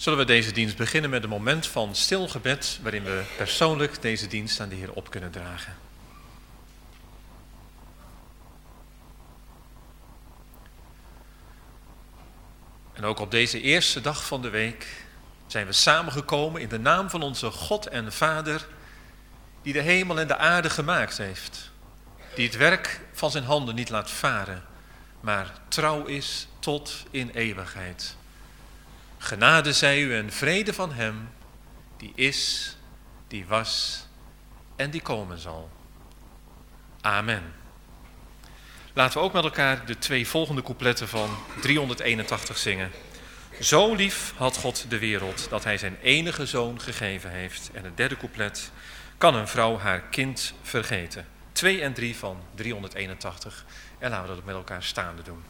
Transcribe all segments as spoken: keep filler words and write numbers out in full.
Zullen we deze dienst beginnen met een moment van stil gebed, waarin we persoonlijk deze dienst aan de Heer op kunnen dragen. En ook op deze eerste dag van de week zijn we samengekomen in de naam van onze God en Vader, die de hemel en de aarde gemaakt heeft. Die het werk van zijn handen niet laat varen, maar trouw is tot in eeuwigheid. Genade zij u en vrede van hem, die is, die was en die komen zal. Amen. Laten we ook met elkaar de twee volgende coupletten van driehonderdeenentachtig zingen. Zo lief had God de wereld, dat hij zijn enige zoon gegeven heeft. En het derde couplet, kan een vrouw haar kind vergeten. Twee en drie van driehonderdeenentachtig. En laten we dat met elkaar staande doen.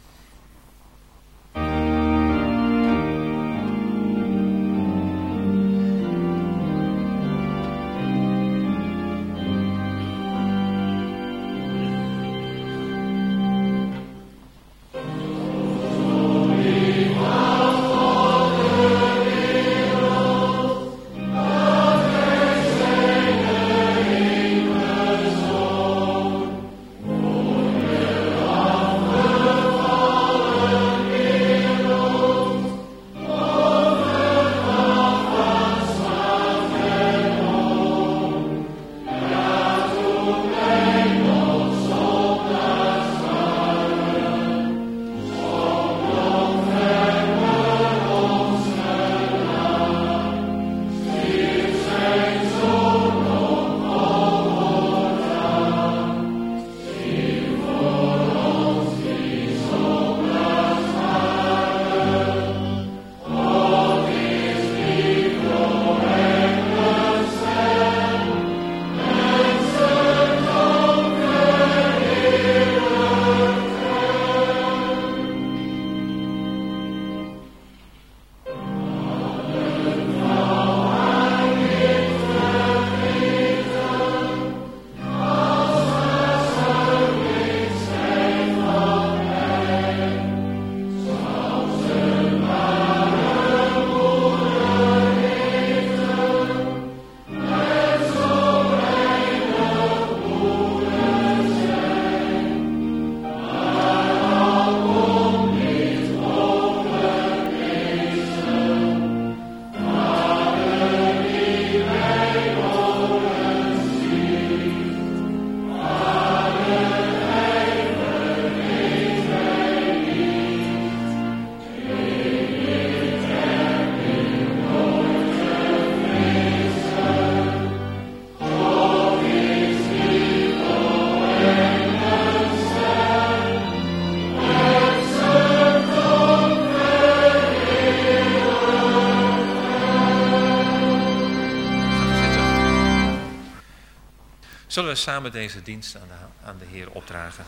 Zullen we samen deze dienst aan de, aan de Heer opdragen.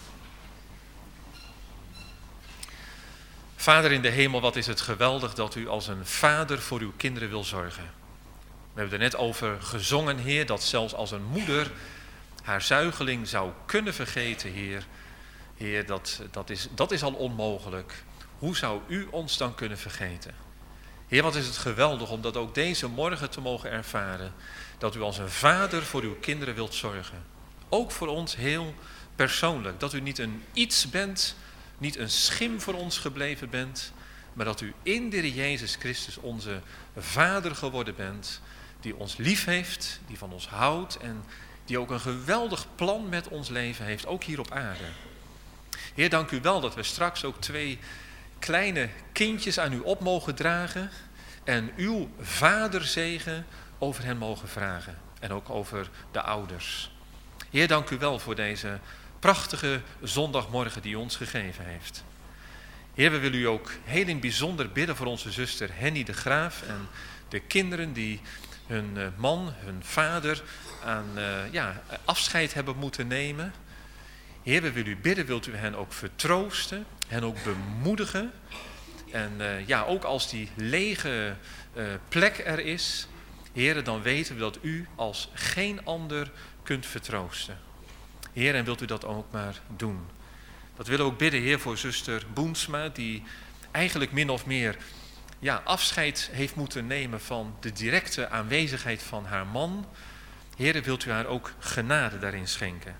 Vader in de hemel, wat is het geweldig dat u als een vader voor uw kinderen wil zorgen. We hebben er net over gezongen, Heer, dat zelfs als een moeder haar zuigeling zou kunnen vergeten, Heer. Heer, dat, dat, is, dat is al onmogelijk. Hoe zou u ons dan kunnen vergeten? Heer, wat is het geweldig om dat ook deze morgen te mogen ervaren. Dat u als een vader voor uw kinderen wilt zorgen. Ook voor ons heel persoonlijk. Dat u niet een iets bent, niet een schim voor ons gebleven bent. Maar dat u in de Heer Jezus Christus onze vader geworden bent. Die ons lief heeft, die van ons houdt. En die ook een geweldig plan met ons leven heeft, ook hier op aarde. Heer, dank u wel dat we straks ook twee kleine kindjes aan u op mogen dragen. En uw vaderzegen over hen mogen vragen. En ook over de ouders. Heer, dank u wel voor deze prachtige zondagmorgen die u ons gegeven heeft. Heer, we willen u ook heel in het bijzonder bidden voor onze zuster Henny de Graaf. En de kinderen die hun man, hun vader aan uh, ja, afscheid hebben moeten nemen. Heer, we willen u bidden, wilt u hen ook vertroosten. Hen ook bemoedigen. En uh, ja, ook als die lege uh, plek er is. Heer, dan weten we dat u als geen ander kunt vertroosten. Heer, en wilt u dat ook maar doen. Dat willen we ook bidden, Heer, voor zuster Boensma, die eigenlijk min of meer ja, afscheid heeft moeten nemen van de directe aanwezigheid van haar man. Heere, wilt u haar ook genade daarin schenken.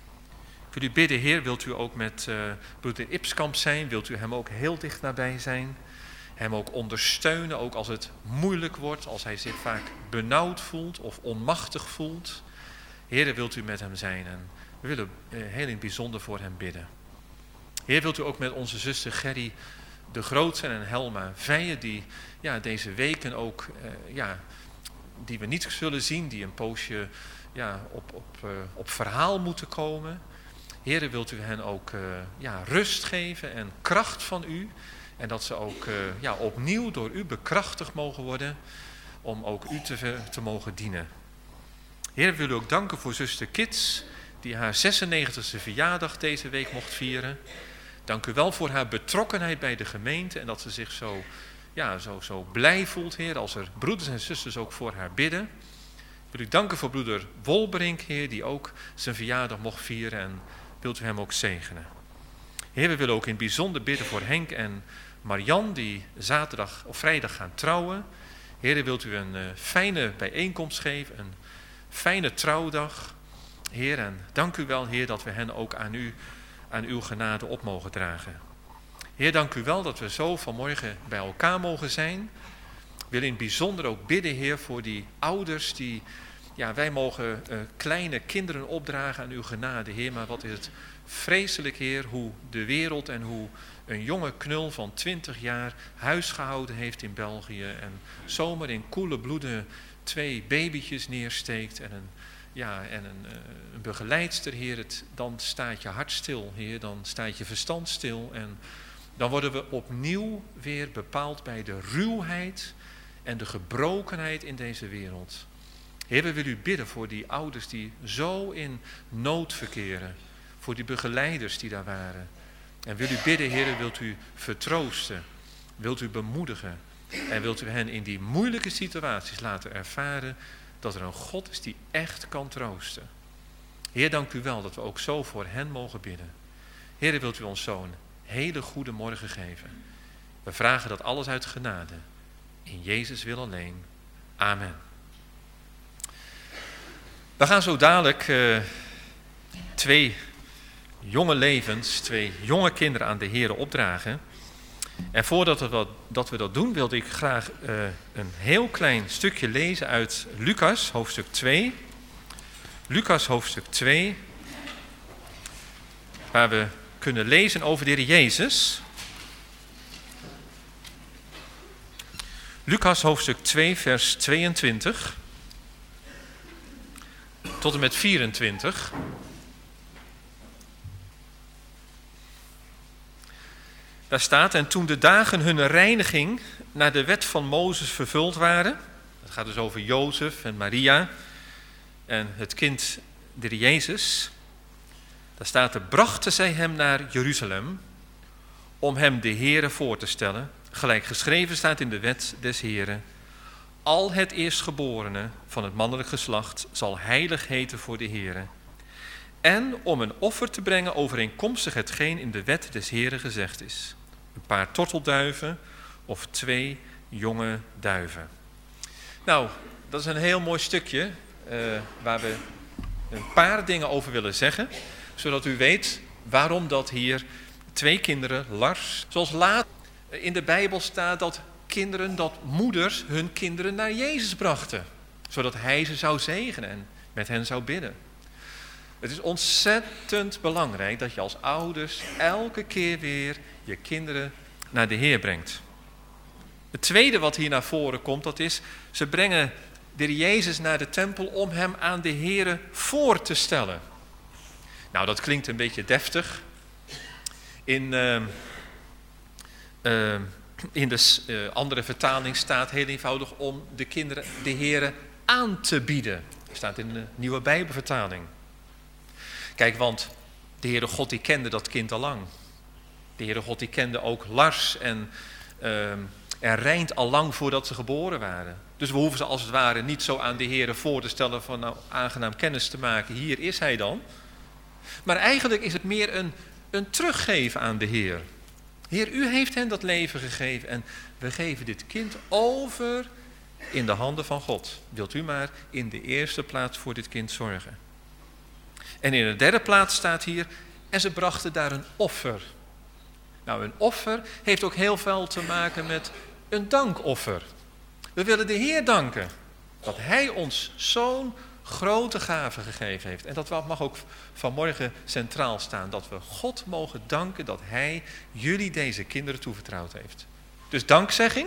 Ik wil u bidden, Heer, wilt u ook met uh, broeder Ipskamp zijn? Wilt u hem ook heel dicht nabij zijn? Hem ook ondersteunen, ook als het moeilijk wordt, als hij zich vaak benauwd voelt of onmachtig voelt. Heer, wilt u met hem zijn en we willen uh, heel in het bijzonder voor hem bidden. Heer, wilt u ook met onze zuster Gerry de Groot zijn en Helma Veijen, die ja, deze weken ook, uh, ja, die we niet zullen zien, die een poosje ja, op, op, uh, op verhaal moeten komen. Heer, wilt u hen ook uh, ja, rust geven en kracht van u. En dat ze ook uh, ja, opnieuw door u bekrachtigd mogen worden om ook u te, te mogen dienen. Heer, we willen ook danken voor zuster Kits, die haar zesennegentigste verjaardag deze week mocht vieren. Dank u wel voor haar betrokkenheid bij de gemeente en dat ze zich zo, ja, zo, zo blij voelt, Heer, als er broeders en zusters ook voor haar bidden. Ik wil u danken voor broeder Wolbrink, Heer, die ook zijn verjaardag mocht vieren en wilt u hem ook zegenen. Heer, we willen ook in het bijzonder bidden voor Henk en Marian, die zaterdag of vrijdag gaan trouwen. Heer, wilt u een uh, fijne bijeenkomst geven, een fijne trouwdag. Heer, en dank u wel, Heer, dat we hen ook aan u, aan uw genade op mogen dragen. Heer, dank u wel dat we zo vanmorgen bij elkaar mogen zijn. We willen in het bijzonder ook bidden, Heer, voor die ouders die, ja, wij mogen uh, kleine kinderen opdragen aan uw genade, Heer, maar wat is het vreselijk, Heer, hoe de wereld en hoe een jonge knul van twintig jaar huisgehouden heeft in België en zomaar in koele bloeden twee babytjes neersteekt en een, ja, en een, uh, een begeleidster, Heer, het, dan staat je hart stil, Heer, dan staat je verstand stil en dan worden we opnieuw weer bepaald bij de ruwheid en de gebrokenheid in deze wereld. Heer, we willen u bidden voor die ouders die zo in nood verkeren, voor die begeleiders die daar waren. En wil u bidden, Heer, wilt u vertroosten, wilt u bemoedigen en wilt u hen in die moeilijke situaties laten ervaren dat er een God is die echt kan troosten. Heer, dank u wel dat we ook zo voor hen mogen bidden. Heer, wilt u ons zo een hele goede morgen geven. We vragen dat alles uit genade. In Jezus wil alleen. Amen. We gaan zo dadelijk uh, twee jonge levens, twee jonge kinderen aan de Heer opdragen. En voordat we dat, dat, we dat doen, wilde ik graag uh, een heel klein stukje lezen uit Lucas, hoofdstuk twee. Lucas, hoofdstuk twee, waar we kunnen lezen over de Heer Jezus. Lucas, hoofdstuk twee, vers tweeëntwintig tot en met vierentwintig. Daar staat, en toen de dagen hunne reiniging naar de wet van Mozes vervuld waren, het gaat dus over Jozef en Maria en het kind de Jezus, daar staat er, brachten zij hem naar Jeruzalem om hem de Heere voor te stellen, gelijk geschreven staat in de wet des Heeren, al het eerstgeborene van het mannelijk geslacht zal heilig heten voor de Heere, en om een offer te brengen overeenkomstig hetgeen in de wet des Heeren gezegd is. Een paar tortelduiven of twee jonge duiven. Nou, dat is een heel mooi stukje uh, waar we een paar dingen over willen zeggen, zodat u weet waarom dat hier twee kinderen, Lars, zoals laat in de Bijbel staat dat kinderen, dat moeders hun kinderen naar Jezus brachten, zodat hij ze zou zegenen en met hen zou bidden. Het is ontzettend belangrijk dat je als ouders elke keer weer je kinderen naar de Heer brengt. Het tweede wat hier naar voren komt, dat is, ze brengen de Jezus naar de tempel om hem aan de Heer voor te stellen. Nou, dat klinkt een beetje deftig. In, uh, uh, in de uh, andere vertaling staat heel eenvoudig om de kinderen de Heer aan te bieden. Dat staat in de Nieuwe Bijbelvertaling. Kijk, want de Heere God die kende dat kind al lang. De Heere God die kende ook Lars en, uh, en Rijnt al lang voordat ze geboren waren. Dus we hoeven ze als het ware niet zo aan de Heere voor te stellen van nou aangenaam kennis te maken. Hier is hij dan. Maar eigenlijk is het meer een, een teruggeven aan de Heer. Heer, u heeft hen dat leven gegeven en we geven dit kind over in de handen van God. Wilt u maar in de eerste plaats voor dit kind zorgen. En in de derde plaats staat hier, en ze brachten daar een offer. Nou, een offer heeft ook heel veel te maken met een dankoffer. We willen de Heer danken dat Hij ons zo'n grote gave gegeven heeft. En dat mag ook vanmorgen centraal staan. Dat we God mogen danken dat Hij jullie deze kinderen toevertrouwd heeft. Dus dankzegging,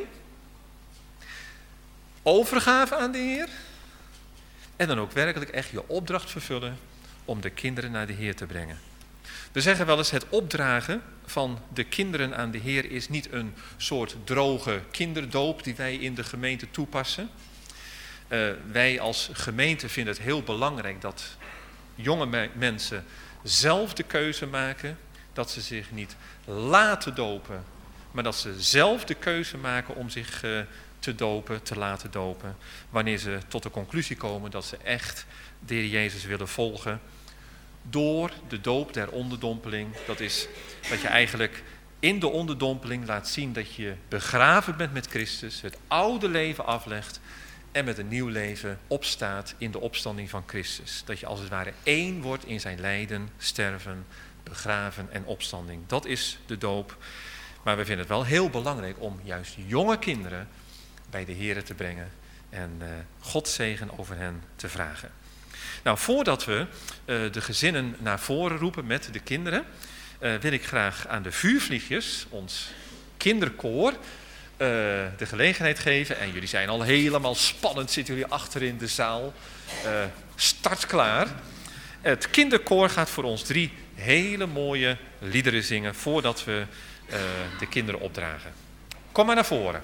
overgave aan de Heer. En dan ook werkelijk echt je opdracht vervullen om de kinderen naar de Heer te brengen. We zeggen wel eens, het opdragen van de kinderen aan de Heer is niet een soort droge kinderdoop die wij in de gemeente toepassen. Uh, wij als gemeente vinden het heel belangrijk dat jonge me- mensen zelf de keuze maken. Dat ze zich niet laten dopen, maar dat ze zelf de keuze maken om zich uh, te dopen, te laten dopen. Wanneer ze tot de conclusie komen dat ze echt de Heer Jezus willen volgen. Door de doop der onderdompeling. Dat is dat je eigenlijk in de onderdompeling laat zien dat je begraven bent met Christus. Het oude leven aflegt. En met een nieuw leven opstaat in de opstanding van Christus. Dat je als het ware één wordt in zijn lijden, sterven, begraven en opstanding. Dat is de doop. Maar we vinden het wel heel belangrijk om juist jonge kinderen bij de Heer te brengen. En uh, Gods zegen over hen te vragen. Nou, voordat we uh, de gezinnen naar voren roepen met de kinderen, uh, wil ik graag aan de vuurvliegjes, ons kinderkoor, uh, de gelegenheid geven. En jullie zijn al helemaal spannend, zitten jullie achter in de zaal. Uh, startklaar. Het kinderkoor gaat voor ons drie hele mooie liederen zingen voordat we uh, de kinderen opdragen. Kom maar naar voren.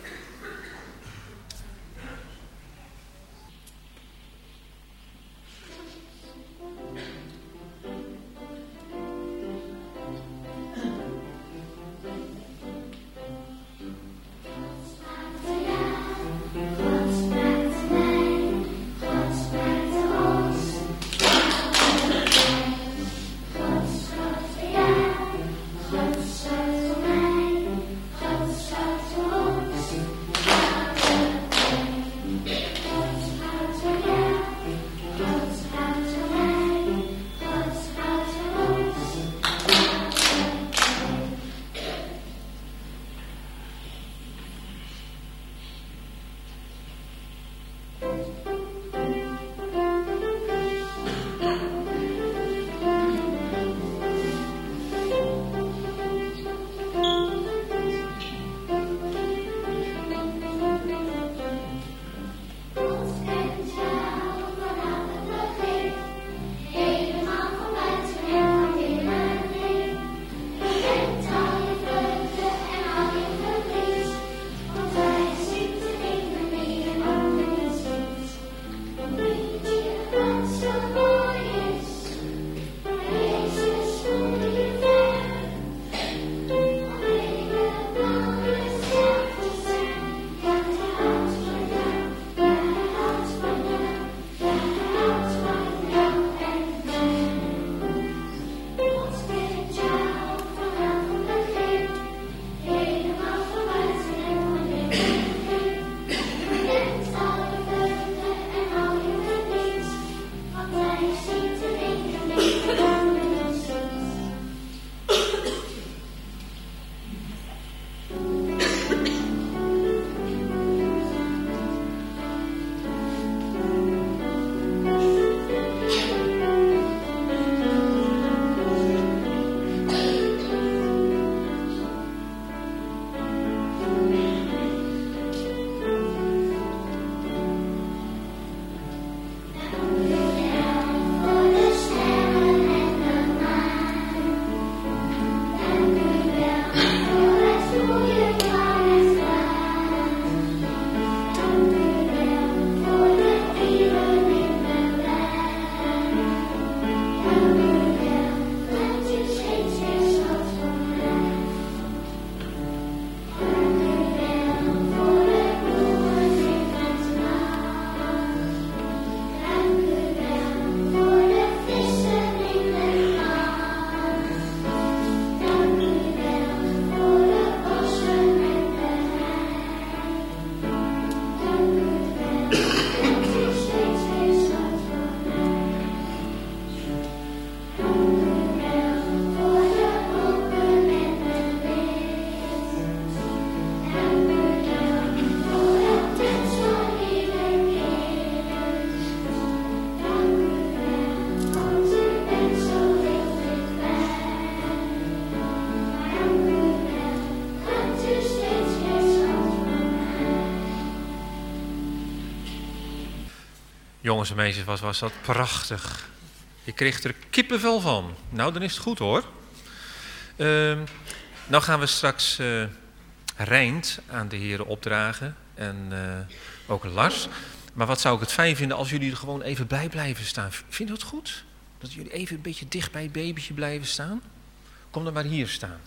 Jongens en meisjes, was, was dat prachtig. Ik kreeg er kippenvel van. Nou, dan is het goed hoor. Uh, nou gaan we straks uh, Rijnd aan de heren opdragen. En uh, ook Lars. Maar wat zou ik het fijn vinden als jullie er gewoon even bij blijven staan. Vind je dat goed? Dat jullie even een beetje dicht bij het babytje blijven staan? Kom dan maar hier staan.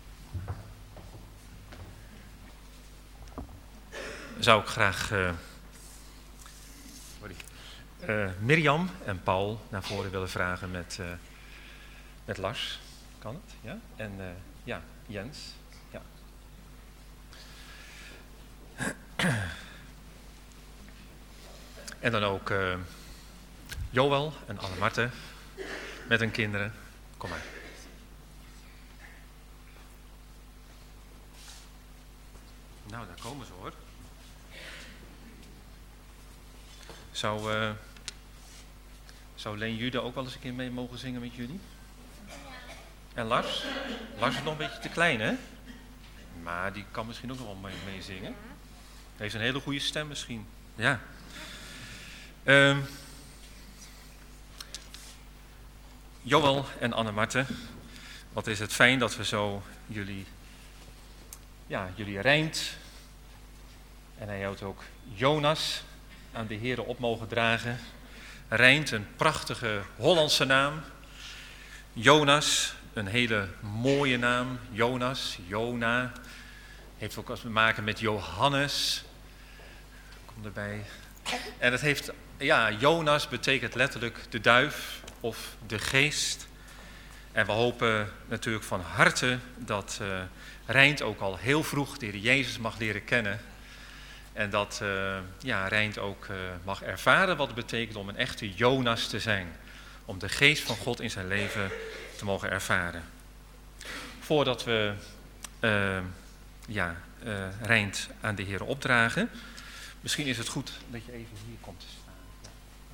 Zou ik graag uh, uh, Mirjam en Paul naar voren willen vragen met, uh, met Lars. Kan het? Ja? En uh, ja, Jens. Ja. En dan ook uh, Joël en Anne-Marte met hun kinderen. Kom maar. Nou, daar komen ze hoor. Zou, uh, zou Leen Jude ook wel eens een keer mee mogen zingen met jullie? En Lars? Lars is nog een beetje te klein, hè? Maar die kan misschien ook nog wel mee, mee zingen. Hij heeft een hele goede stem misschien. Ja. Uh, Joël en Anne-Marte, wat is het fijn dat we zo jullie, ja, jullie Rijnd en hij houdt ook Jonas aan de heren op mogen dragen. Rijnd, een prachtige Hollandse naam. Jonas, een hele mooie naam. Jonas, Jona, heeft ook wat te maken met Johannes. Kom erbij. En het heeft, ja, Jonas betekent letterlijk de duif of de geest. En we hopen natuurlijk van harte dat uh, Rijnd ook al heel vroeg de Heer Jezus mag leren kennen. En dat uh, ja, Rijnd ook uh, mag ervaren wat het betekent om een echte Jonas te zijn. Om de geest van God in zijn leven te mogen ervaren. Voordat we uh, ja, uh, Rijnd aan de Heer opdragen. Misschien is het goed dat je even hier komt te staan. Ja.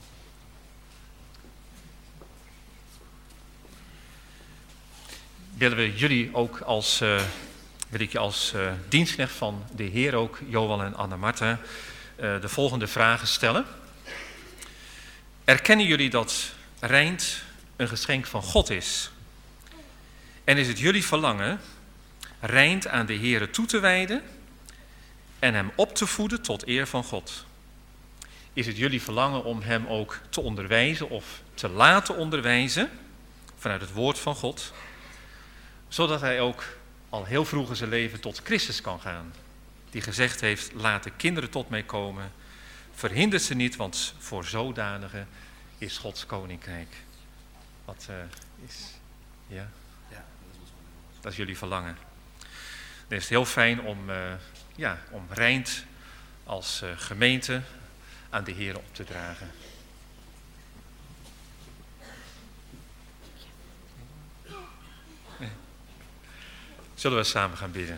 Willen we jullie ook als, uh, wil ik je als uh, dienstknecht van de Heer ook, Joël en Anne-Marte, uh, de volgende vragen stellen. Erkennen jullie dat Rijnd een geschenk van God is? En is het jullie verlangen Rijnd aan de Heer toe te wijden en hem op te voeden tot eer van God? Is het jullie verlangen om hem ook te onderwijzen of te laten onderwijzen vanuit het woord van God, zodat hij ook al heel vroeg in zijn leven tot Christus kan gaan, die gezegd heeft, laat de kinderen tot mij komen, verhindert ze niet, want voor zodanigen is Gods koninkrijk. Wat uh, is, ja? Ja, dat is jullie verlangen. Dan is het heel fijn om, uh, ja, om Rijnd als uh, gemeente aan de Heer op te dragen. Zullen we samen gaan bidden.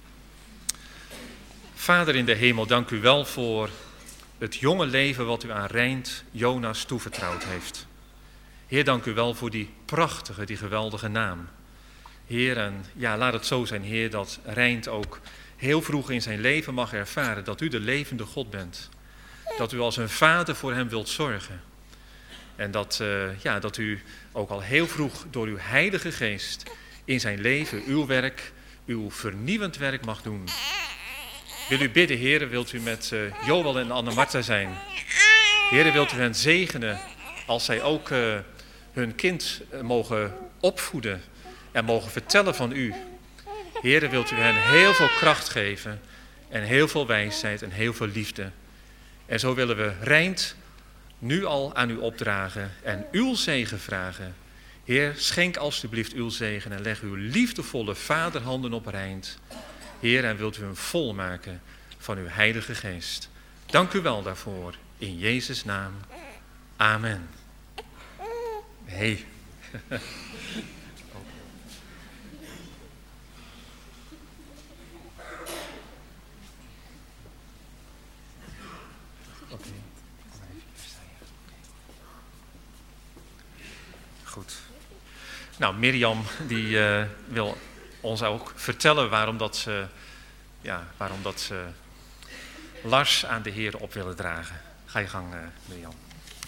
Vader in de hemel, dank u wel voor het jonge leven wat u aan Rijnd Jonas toevertrouwd heeft. Heer, dank u wel voor die prachtige, die geweldige naam. Heer, en ja, laat het zo zijn, Heer, dat Rijnd ook heel vroeg in zijn leven mag ervaren dat u de levende God bent. Dat u als een vader voor hem wilt zorgen. En dat, uh, ja, dat u ook al heel vroeg door uw heilige geest in zijn leven uw werk, uw vernieuwend werk mag doen. Wil u bidden, Heer, wilt u met uh, Joël en Anne-Marte zijn? Heer, wilt u hen zegenen als zij ook uh, hun kind uh, mogen opvoeden en mogen vertellen van u. Heer, wilt u hen heel veel kracht geven en heel veel wijsheid en heel veel liefde. En zo willen we Rijnd nu al aan u opdragen en uw zegen vragen. Heer, schenk alstublieft uw zegen en leg uw liefdevolle vaderhanden op Rijnd. Heer, en wilt u hem volmaken van uw heilige geest. Dank u wel daarvoor. In Jezus' naam. Amen. Hey. Goed. Nou, Mirjam die uh, wil ons ook vertellen waarom dat ze, ja, waarom dat ze Lars aan de Heer op willen dragen. Ga je gang, uh, Mirjam.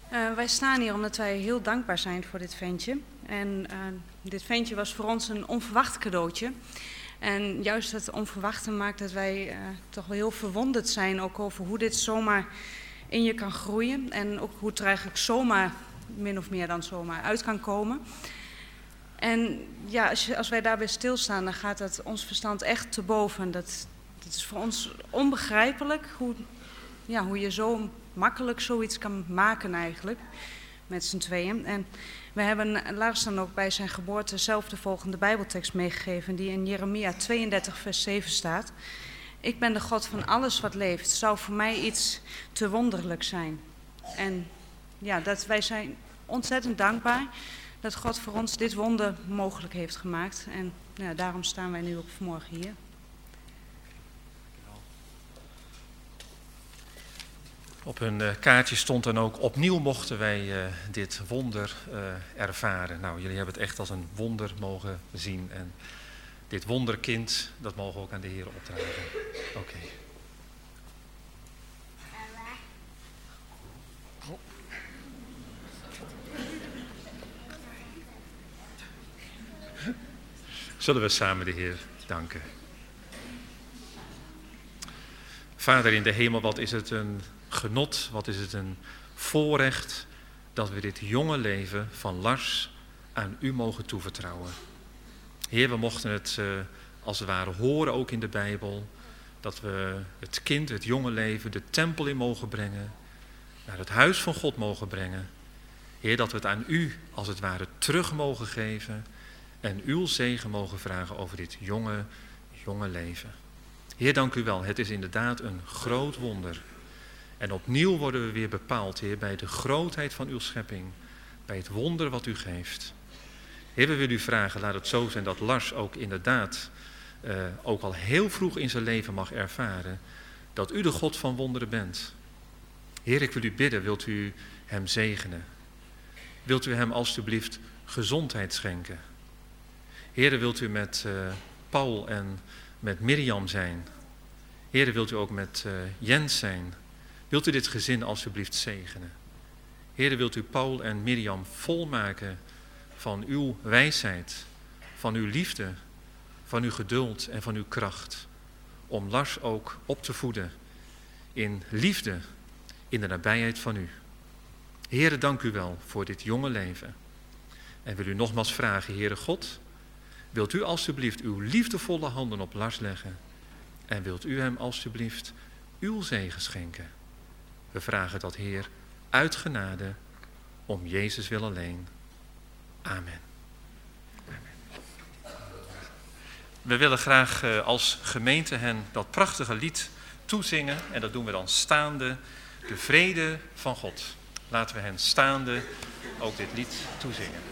Uh, wij staan hier omdat wij heel dankbaar zijn voor dit ventje. En uh, dit ventje was voor ons een onverwacht cadeautje. En juist het onverwachte maakt dat wij uh, toch wel heel verwonderd zijn ook over hoe dit zomaar in je kan groeien. En ook hoe het er eigenlijk zomaar, min of meer dan zomaar, uit kan komen. En ja, als, je, als wij daarbij stilstaan, dan gaat dat ons verstand echt te boven. Dat, dat is voor ons onbegrijpelijk hoe, ja, hoe je zo makkelijk zoiets kan maken eigenlijk, met z'n tweeën. En we hebben Lars dan ook bij zijn geboorte zelf de volgende Bijbeltekst meegegeven, die in Jeremia tweeëndertig vers zeven staat. Ik ben de God van alles wat leeft. Zou voor mij iets te wonderlijk zijn. En ja, dat wij zijn ontzettend dankbaar dat God voor ons dit wonder mogelijk heeft gemaakt. En ja, daarom staan wij nu ook vanmorgen hier. Op hun uh, kaartje stond dan ook, opnieuw mochten wij uh, dit wonder uh, ervaren. Nou, jullie hebben het echt als een wonder mogen zien. En dit wonderkind, dat mogen we ook aan de Heer opdragen. Oké. Okay. Zullen we samen de Heer danken. Vader in de hemel, wat is het een genot, wat is het een voorrecht dat we dit jonge leven van Lars aan u mogen toevertrouwen. Heer, we mochten het uh, als het ware horen ook in de Bijbel, dat we het kind, het jonge leven, de tempel in mogen brengen, naar het huis van God mogen brengen. Heer, dat we het aan u als het ware terug mogen geven en uw zegen mogen vragen over dit jonge, jonge leven. Heer, dank u wel. Het is inderdaad een groot wonder. En opnieuw worden we weer bepaald, Heer, bij de grootheid van uw schepping, bij het wonder wat u geeft. Heer, we willen u vragen, laat het zo zijn dat Lars ook inderdaad, uh, ook al heel vroeg in zijn leven mag ervaren, dat u de God van wonderen bent. Heer, ik wil u bidden, wilt u hem zegenen? Wilt u hem alstublieft gezondheid schenken? Heer, wilt u met uh, Paul en met Mirjam zijn? Heer, wilt u ook met uh, Jens zijn? Wilt u dit gezin alstublieft zegenen? Heer, wilt u Paul en Mirjam volmaken van uw wijsheid, van uw liefde, van uw geduld en van uw kracht, om Lars ook op te voeden in liefde, in de nabijheid van u. Heere, dank u wel voor dit jonge leven. En wil u nogmaals vragen, Heere God, wilt u alstublieft uw liefdevolle handen op Lars leggen en wilt u hem alstublieft uw zegen schenken. We vragen dat, Heer, uit genade, om Jezus wil alleen. Amen. Amen. We willen graag uh, als gemeente hen dat prachtige lied toezingen. En dat doen we dan staande, de vrede van God. Laten we hen staande ook dit lied toezingen.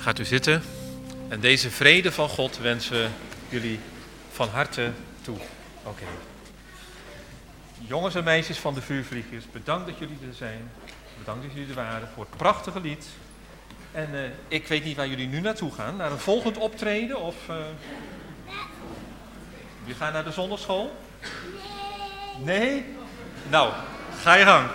Gaat u zitten. En deze vrede van God wensen we jullie van harte toe. Oké. Okay. Jongens en meisjes van de vuurvliegers, bedankt dat jullie er zijn. Bedankt dat jullie er waren voor het prachtige lied. En uh, ik weet niet waar jullie nu naartoe gaan. Naar een volgend optreden of... Uh... Jullie gaan naar de zondagschool? Nee. Nee? Nou, ga je gang.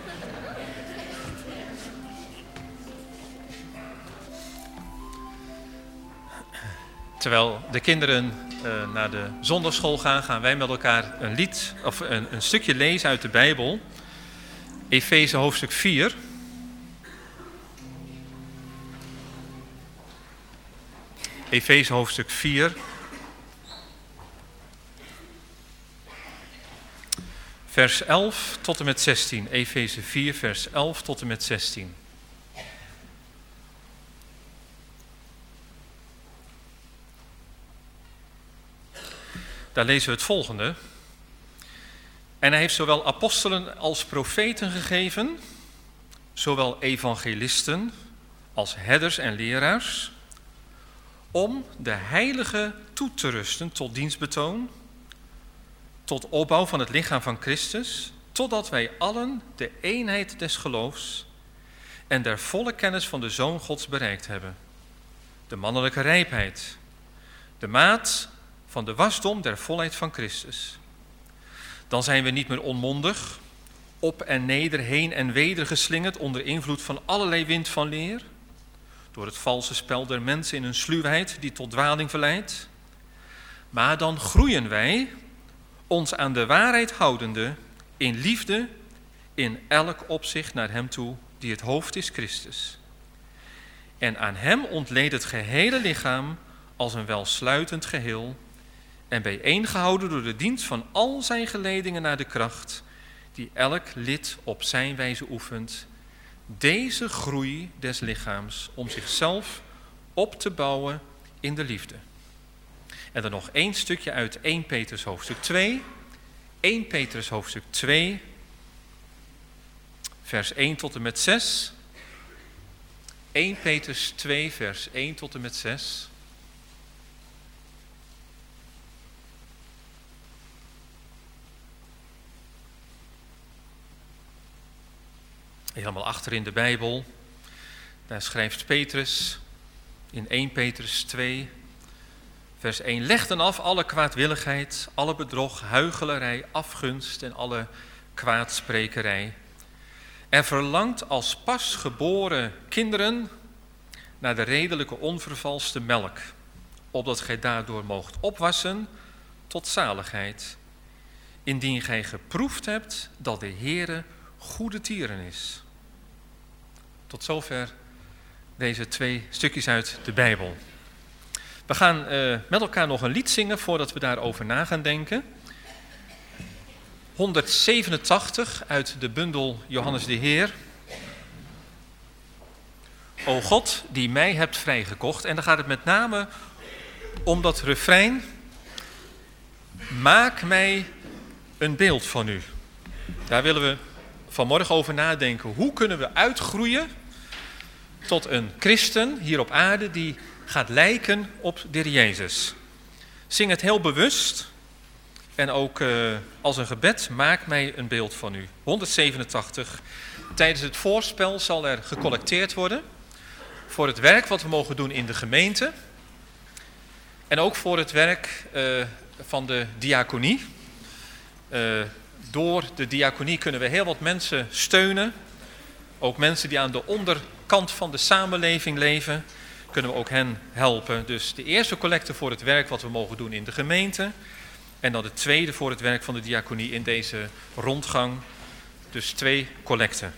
Terwijl de kinderen uh, naar de zondagschool gaan, gaan wij met elkaar een lied of een, een stukje lezen uit de Bijbel. Efeze hoofdstuk vier. Efeze hoofdstuk vier. Vers elf tot en met zestien. Efeze vier, vers elf tot en met zestien. Daar lezen we het volgende. En hij heeft zowel apostelen als profeten gegeven, zowel evangelisten als herders en leraars, om de heiligen toe te rusten tot dienstbetoon, tot opbouw van het lichaam van Christus, totdat wij allen de eenheid des geloofs en der volle kennis van de Zoon Gods bereikt hebben. De mannelijke rijpheid, de maat van de wasdom der volheid van Christus. Dan zijn we niet meer onmondig, op en neder, heen en weder geslingerd onder invloed van allerlei wind van leer, door het valse spel der mensen in hun sluwheid die tot dwaling verleidt. Maar dan groeien wij, ons aan de waarheid houdende, in liefde, in elk opzicht naar hem toe, die het hoofd is, Christus. En aan hem ontleent het gehele lichaam als een welsluitend geheel, en bijeengehouden door de dienst van al zijn geledingen naar de kracht, die elk lid op zijn wijze oefent, deze groei des lichaams om zichzelf op te bouwen in de liefde. En dan nog één stukje uit Eerste Petrus hoofdstuk twee. Eerste Petrus hoofdstuk twee, vers één tot en met zes. Eerste Petrus twee, vers één tot en met zes. Helemaal achter in de Bijbel, daar schrijft Petrus in Eerste Petrus twee, vers één. Leg dan af alle kwaadwilligheid, alle bedrog, huichelarij, afgunst en alle kwaadsprekerij. En verlangt als pasgeboren kinderen naar de redelijke onvervalste melk, opdat gij daardoor moogt opwassen tot zaligheid, indien gij geproefd hebt dat de Heere goede tieren is. Tot zover deze twee stukjes uit de Bijbel. We gaan uh, met elkaar nog een lied zingen voordat we daarover na gaan denken. honderdzevenentachtig uit de bundel Johannes de Heer. O God, die mij hebt vrijgekocht. En dan gaat het met name om dat refrein. Maak mij een beeld van u. Daar willen we vanmorgen over nadenken. Hoe kunnen we uitgroeien tot een christen hier op aarde die gaat lijken op de Heer Jezus. Zing het heel bewust en ook uh, als een gebed, maak mij een beeld van u. honderdzevenentachtig. Tijdens het voorspel zal er gecollecteerd worden voor het werk wat we mogen doen in de gemeente en ook voor het werk uh, van de diaconie. Uh, door de diaconie kunnen we heel wat mensen steunen, ook mensen die aan de onderkant van de samenleving leven, kunnen we ook hen helpen. Dus de eerste collecte voor het werk wat we mogen doen in de gemeente. En dan de tweede voor het werk van de diaconie in deze rondgang. Dus twee collecten.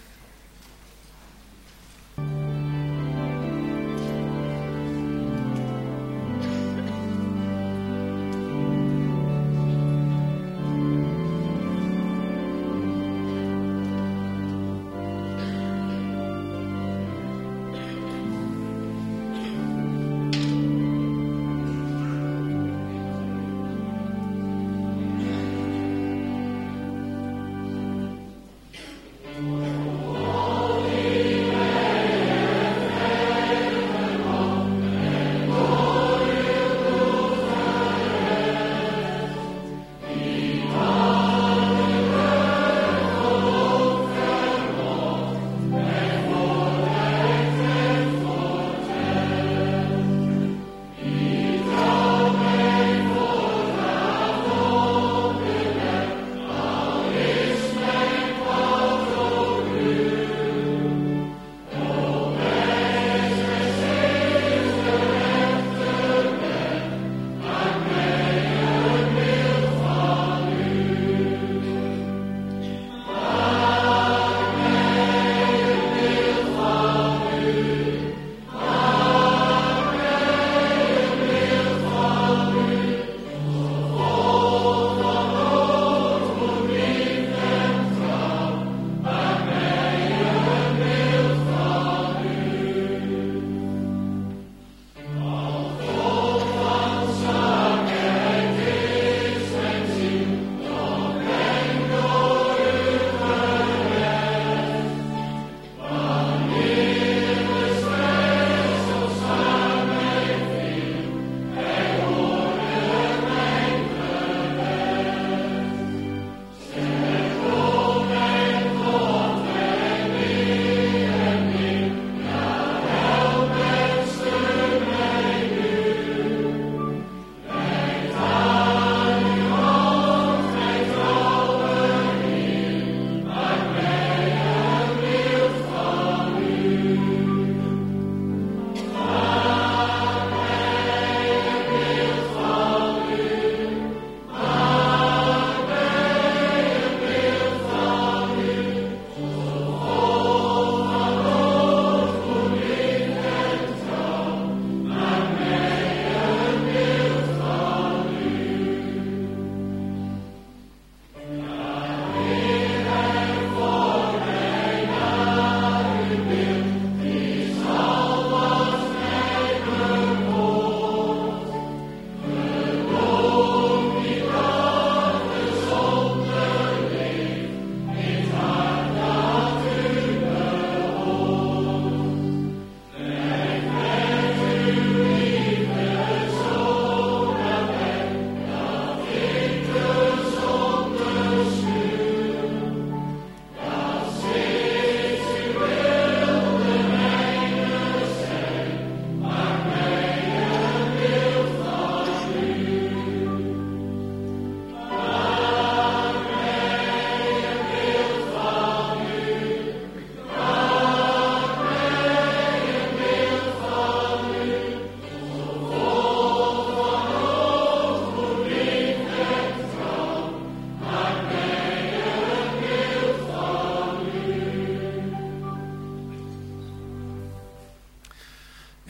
Oh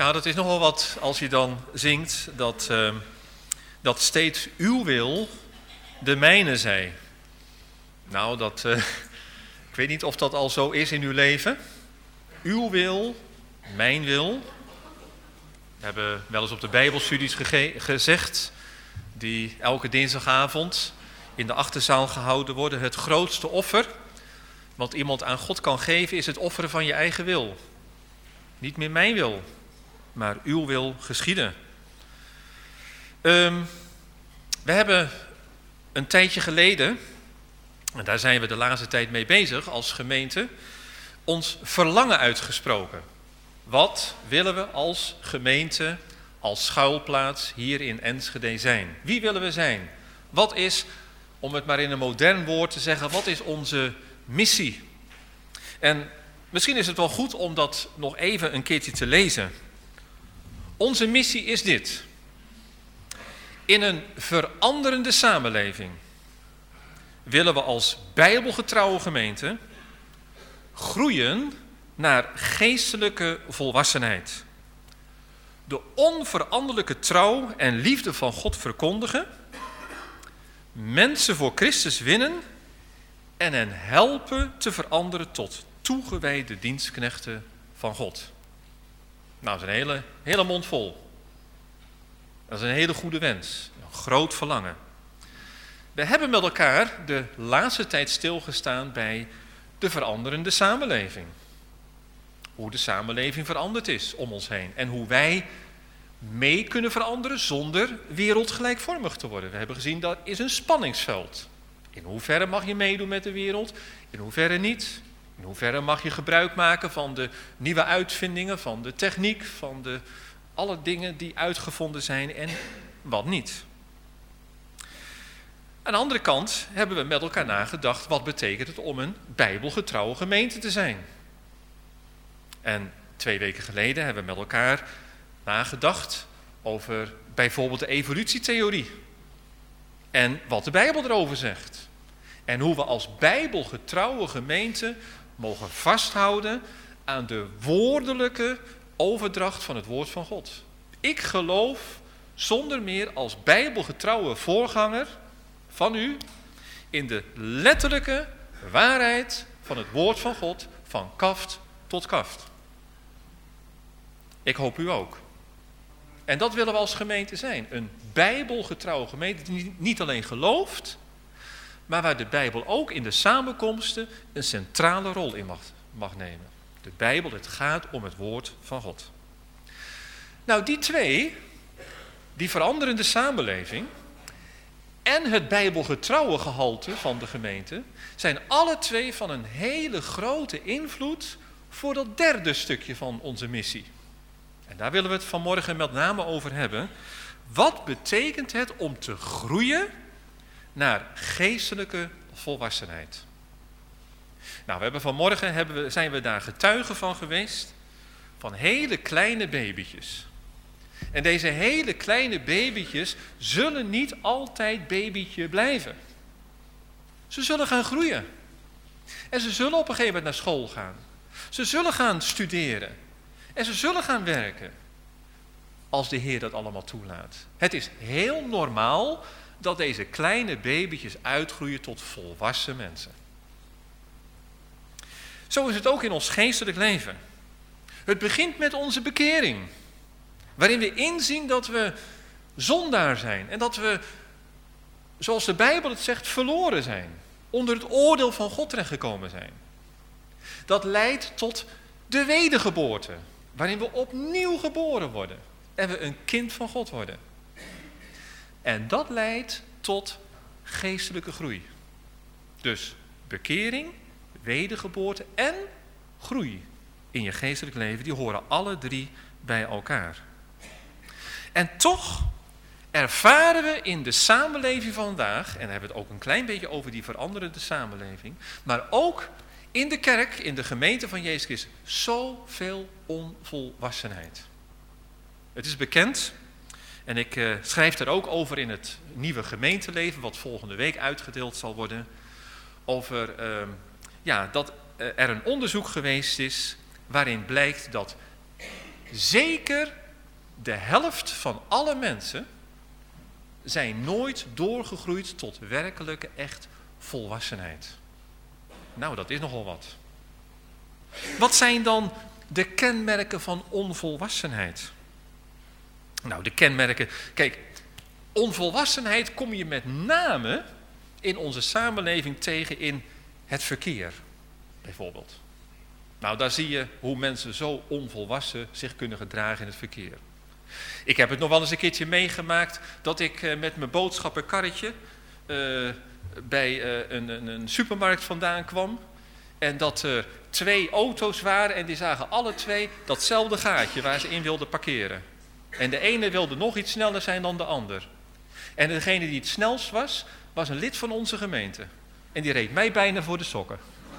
Nou, dat is nogal wat als je dan zingt dat, uh, dat steeds uw wil de mijne zij. Nou, dat, uh, ik weet niet of dat al zo is in uw leven. Uw wil, mijn wil. We hebben wel eens op de Bijbelstudies gege- gezegd, die elke dinsdagavond in de achterzaal gehouden worden. Het grootste offer wat iemand aan God kan geven is het offeren van je eigen wil. Niet meer mijn wil, maar uw wil geschieden. Um, we hebben een tijdje geleden, en daar zijn we de laatste tijd mee bezig als gemeente, ons verlangen uitgesproken. Wat willen we als gemeente, als schuilplaats hier in Enschede zijn? Wie willen we zijn? Wat is, om het maar in een modern woord te zeggen, wat is onze missie? En misschien is het wel goed om dat nog even een keertje te lezen. Onze missie is dit. In een veranderende samenleving willen we als bijbelgetrouwe gemeente groeien naar geestelijke volwassenheid. De onveranderlijke trouw en liefde van God verkondigen, mensen voor Christus winnen en hen helpen te veranderen tot toegewijde dienstknechten van God. Nou, dat is een hele, hele mond vol. Dat is een hele goede wens, een groot verlangen. We hebben met elkaar de laatste tijd stilgestaan bij de veranderende samenleving. Hoe de samenleving veranderd is om ons heen en hoe wij mee kunnen veranderen zonder wereldgelijkvormig te worden. We hebben gezien dat is een spanningsveld. In hoeverre mag je meedoen met de wereld, in hoeverre niet? In hoeverre mag je gebruik maken van de nieuwe uitvindingen, van de techniek, van de, alle dingen die uitgevonden zijn en wat niet? Aan de andere kant hebben we met elkaar nagedacht, wat betekent het om een bijbelgetrouwe gemeente te zijn? En twee weken geleden hebben we met elkaar nagedacht over bijvoorbeeld de evolutietheorie. En wat de Bijbel erover zegt. En hoe we als bijbelgetrouwe gemeente mogen vasthouden aan de woordelijke overdracht van het woord van God. Ik geloof zonder meer als bijbelgetrouwe voorganger van u in de letterlijke waarheid van het woord van God van kaft tot kaft. Ik hoop u ook. En dat willen we als gemeente zijn. Een bijbelgetrouwe gemeente die niet alleen gelooft, maar waar de Bijbel ook in de samenkomsten een centrale rol in mag, mag nemen. De Bijbel, het gaat om het woord van God. Nou, die twee, die veranderende samenleving en het bijbelgetrouwe gehalte van de gemeente, zijn alle twee van een hele grote invloed voor dat derde stukje van onze missie. En daar willen we het vanmorgen met name over hebben. Wat betekent het om te groeien naar geestelijke volwassenheid? Nou, we hebben vanmorgen hebben we, zijn we daar getuigen van geweest, van hele kleine babytjes. En deze hele kleine babytjes zullen niet altijd babytje blijven. Ze zullen gaan groeien. En ze zullen op een gegeven moment naar school gaan. Ze zullen gaan studeren. En ze zullen gaan werken. Als de Heer dat allemaal toelaat. Het is heel normaal dat deze kleine babytjes uitgroeien tot volwassen mensen. Zo is het ook in ons geestelijk leven. Het begint met onze bekering. Waarin we inzien dat we zondaar zijn. En dat we, zoals de Bijbel het zegt, verloren zijn. Onder het oordeel van God terechtgekomen zijn. Dat leidt tot de wedergeboorte. Waarin we opnieuw geboren worden. En we een kind van God worden. En dat leidt tot geestelijke groei. Dus bekering, wedergeboorte en groei in je geestelijk leven. Die horen alle drie bij elkaar. En toch ervaren we in de samenleving van vandaag, en dan hebben we het ook een klein beetje over die veranderende samenleving, maar ook in de kerk, in de gemeente van Jezus Christus, zoveel onvolwassenheid. Het is bekend, en ik uh, schrijf daar ook over in het nieuwe gemeenteleven, wat volgende week uitgedeeld zal worden, over uh, ja, dat uh, er een onderzoek geweest is waarin blijkt dat zeker de helft van alle mensen zijn nooit doorgegroeid tot werkelijke, echt volwassenheid. Nou, dat is nogal wat. Wat zijn dan de kenmerken van onvolwassenheid? Nou, de kenmerken... Kijk, onvolwassenheid kom je met name in onze samenleving tegen in het verkeer, bijvoorbeeld. Nou, daar zie je hoe mensen zo onvolwassen zich kunnen gedragen in het verkeer. Ik heb het nog wel eens een keertje meegemaakt dat ik uh, met mijn boodschappenkarretje uh, bij uh, een, een, een supermarkt vandaan kwam. En dat er twee auto's waren en die zagen alle twee datzelfde gaatje waar ze in wilden parkeren. En de ene wilde nog iets sneller zijn dan de ander. En degene die het snelst was, was een lid van onze gemeente. En die reed mij bijna voor de sokken.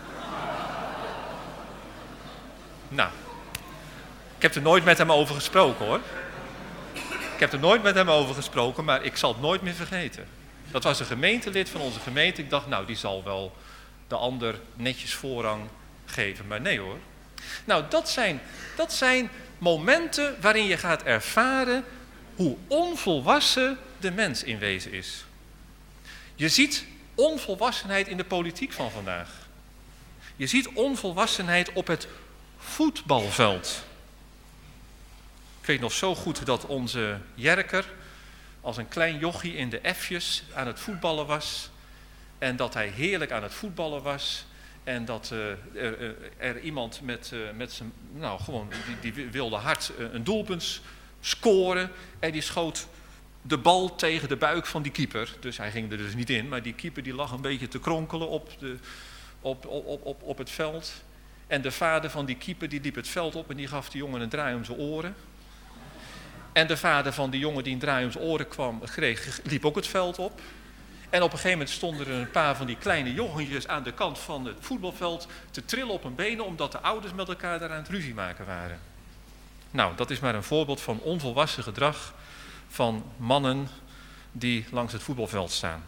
Nou, ik heb er nooit met hem over gesproken hoor. Ik heb er nooit met hem over gesproken, maar ik zal het nooit meer vergeten. Dat was een gemeentelid van onze gemeente. Ik dacht, nou, die zal wel de ander netjes voorrang geven. Maar nee hoor. Nou, dat zijn, dat zijn momenten waarin je gaat ervaren hoe onvolwassen de mens in wezen is. Je ziet onvolwassenheid in de politiek van vandaag. Je ziet onvolwassenheid op het voetbalveld. Ik weet nog zo goed dat onze Jerker als een klein jochie in de F'jes aan het voetballen was. En dat hij heerlijk aan het voetballen was. En dat uh, er, er iemand met, uh, met zijn, nou gewoon, die, die wilde hard uh, een doelpunt scoren. En die schoot de bal tegen de buik van die keeper. Dus hij ging er dus niet in. Maar die keeper die lag een beetje te kronkelen op, de, op, op, op, op, op het veld. En de vader van die keeper die liep het veld op en die gaf die jongen een draai om zijn oren. En de vader van die jongen die een draai om zijn oren kwam, kreeg, liep ook het veld op. En op een gegeven moment stonden er een paar van die kleine jongetjes aan de kant van het voetbalveld te trillen op hun benen, omdat de ouders met elkaar daar aan het ruzie maken waren. Nou, dat is maar een voorbeeld van onvolwassen gedrag van mannen die langs het voetbalveld staan.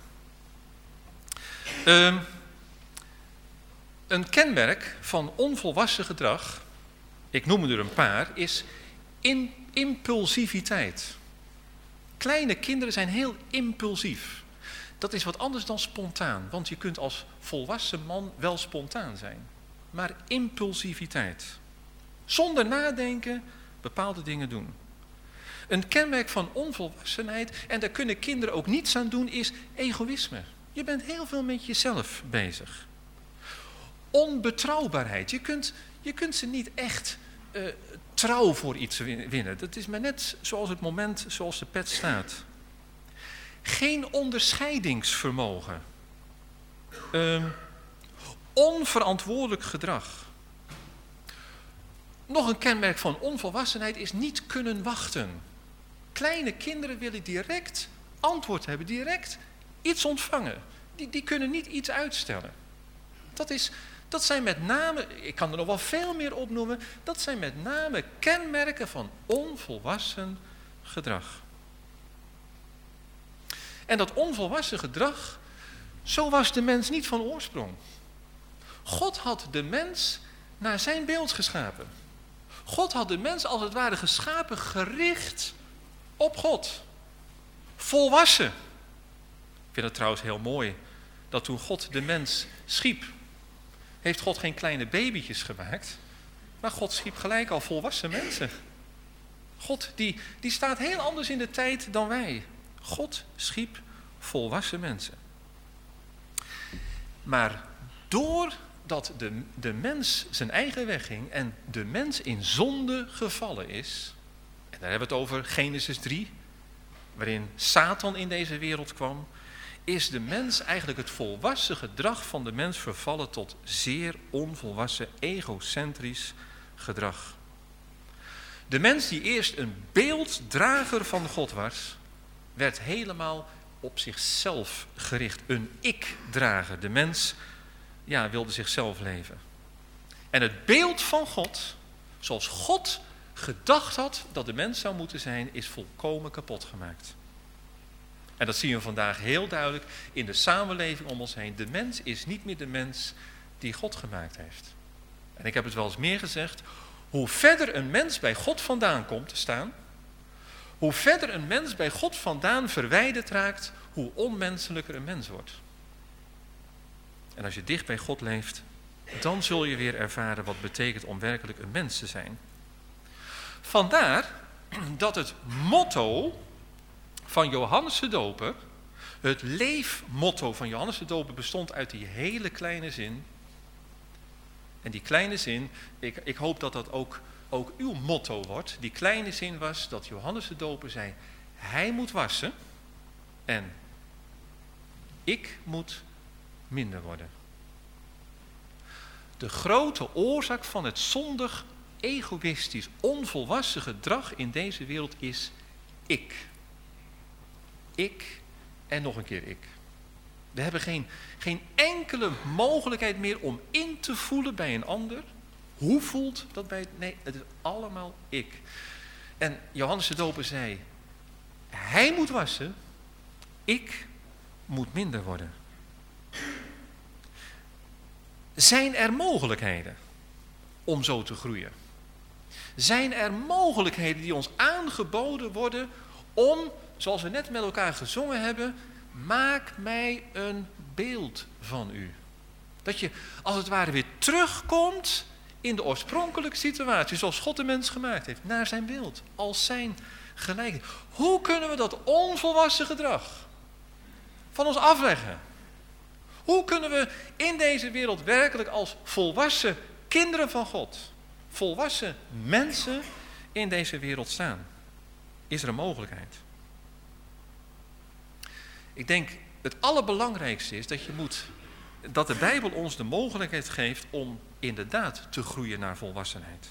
Um, een kenmerk van onvolwassen gedrag, ik noem er een paar, is in, impulsiviteit. Kleine kinderen zijn heel impulsief. Dat is wat anders dan spontaan, want je kunt als volwassen man wel spontaan zijn. Maar impulsiviteit. Zonder nadenken bepaalde dingen doen. Een kenmerk van onvolwassenheid, en daar kunnen kinderen ook niets aan doen, is egoïsme. Je bent heel veel met jezelf bezig. Onbetrouwbaarheid. Je kunt, je kunt ze niet echt uh, trouw voor iets winnen. Dat is maar net zoals het moment, zoals de pet staat. Geen onderscheidingsvermogen. Uh, onverantwoordelijk gedrag. Nog een kenmerk van onvolwassenheid is niet kunnen wachten. Kleine kinderen willen direct antwoord hebben, direct iets ontvangen. Die, die kunnen niet iets uitstellen. Dat, is, dat zijn met name, ik kan er nog wel veel meer opnoemen, dat zijn met name kenmerken van onvolwassen gedrag. En dat onvolwassen gedrag, zo was de mens niet van oorsprong. God had de mens naar zijn beeld geschapen. God had de mens als het ware geschapen gericht op God. Volwassen. Ik vind het trouwens heel mooi dat toen God de mens schiep, heeft God geen kleine babytjes gemaakt, maar God schiep gelijk al volwassen mensen. God die, die staat heel anders in de tijd dan wij. God schiep volwassen mensen. Maar doordat de, de mens zijn eigen weg ging en de mens in zonde gevallen is, en daar hebben we het over Genesis drie, waarin Satan in deze wereld kwam, is de mens eigenlijk het volwassen gedrag van de mens vervallen tot zeer onvolwassen, egocentrisch gedrag. De mens die eerst een beelddrager van God was, werd helemaal op zichzelf gericht. Een ik-drager. De mens ja, wilde zichzelf leven. En het beeld van God, zoals God gedacht had dat de mens zou moeten zijn, is volkomen kapot gemaakt. En dat zien we vandaag heel duidelijk in de samenleving om ons heen. De mens is niet meer de mens die God gemaakt heeft. En ik heb het wel eens meer gezegd, Hoe verder een mens bij God vandaan komt te staan, hoe verder een mens bij God vandaan verwijderd raakt, hoe onmenselijker een mens wordt. En als je dicht bij God leeft, dan zul je weer ervaren wat het betekent om werkelijk een mens te zijn. Vandaar dat het motto van Johannes de Doper, het leefmotto van Johannes de Doper bestond uit die hele kleine zin. En die kleine zin, ik, ik hoop dat dat ook, ook uw motto wordt. Die kleine zin was dat Johannes de Doper zei, hij moet wassen en ik moet minder worden. De grote oorzaak van het zondig, egoïstisch, onvolwassen gedrag in deze wereld is ik. Ik en nog een keer ik. We hebben geen, geen enkele mogelijkheid meer om in te voelen bij een ander. Hoe voelt dat bij het? Nee, het is allemaal ik. En Johannes de Doper zei, hij moet wassen, ik moet minder worden. Zijn er mogelijkheden om zo te groeien? Zijn er mogelijkheden die ons aangeboden worden om, zoals we net met elkaar gezongen hebben, maak mij een beeld van u. Dat je als het ware weer terugkomt in de oorspronkelijke situatie, zoals God de mens gemaakt heeft, naar zijn beeld, als zijn gelijkenis. Hoe kunnen we dat onvolwassen gedrag van ons afleggen? Hoe kunnen we in deze wereld werkelijk als volwassen kinderen van God, volwassen mensen in deze wereld staan? Is er een mogelijkheid? Ik denk het allerbelangrijkste is dat je moet, dat de Bijbel ons de mogelijkheid geeft om inderdaad te groeien naar volwassenheid.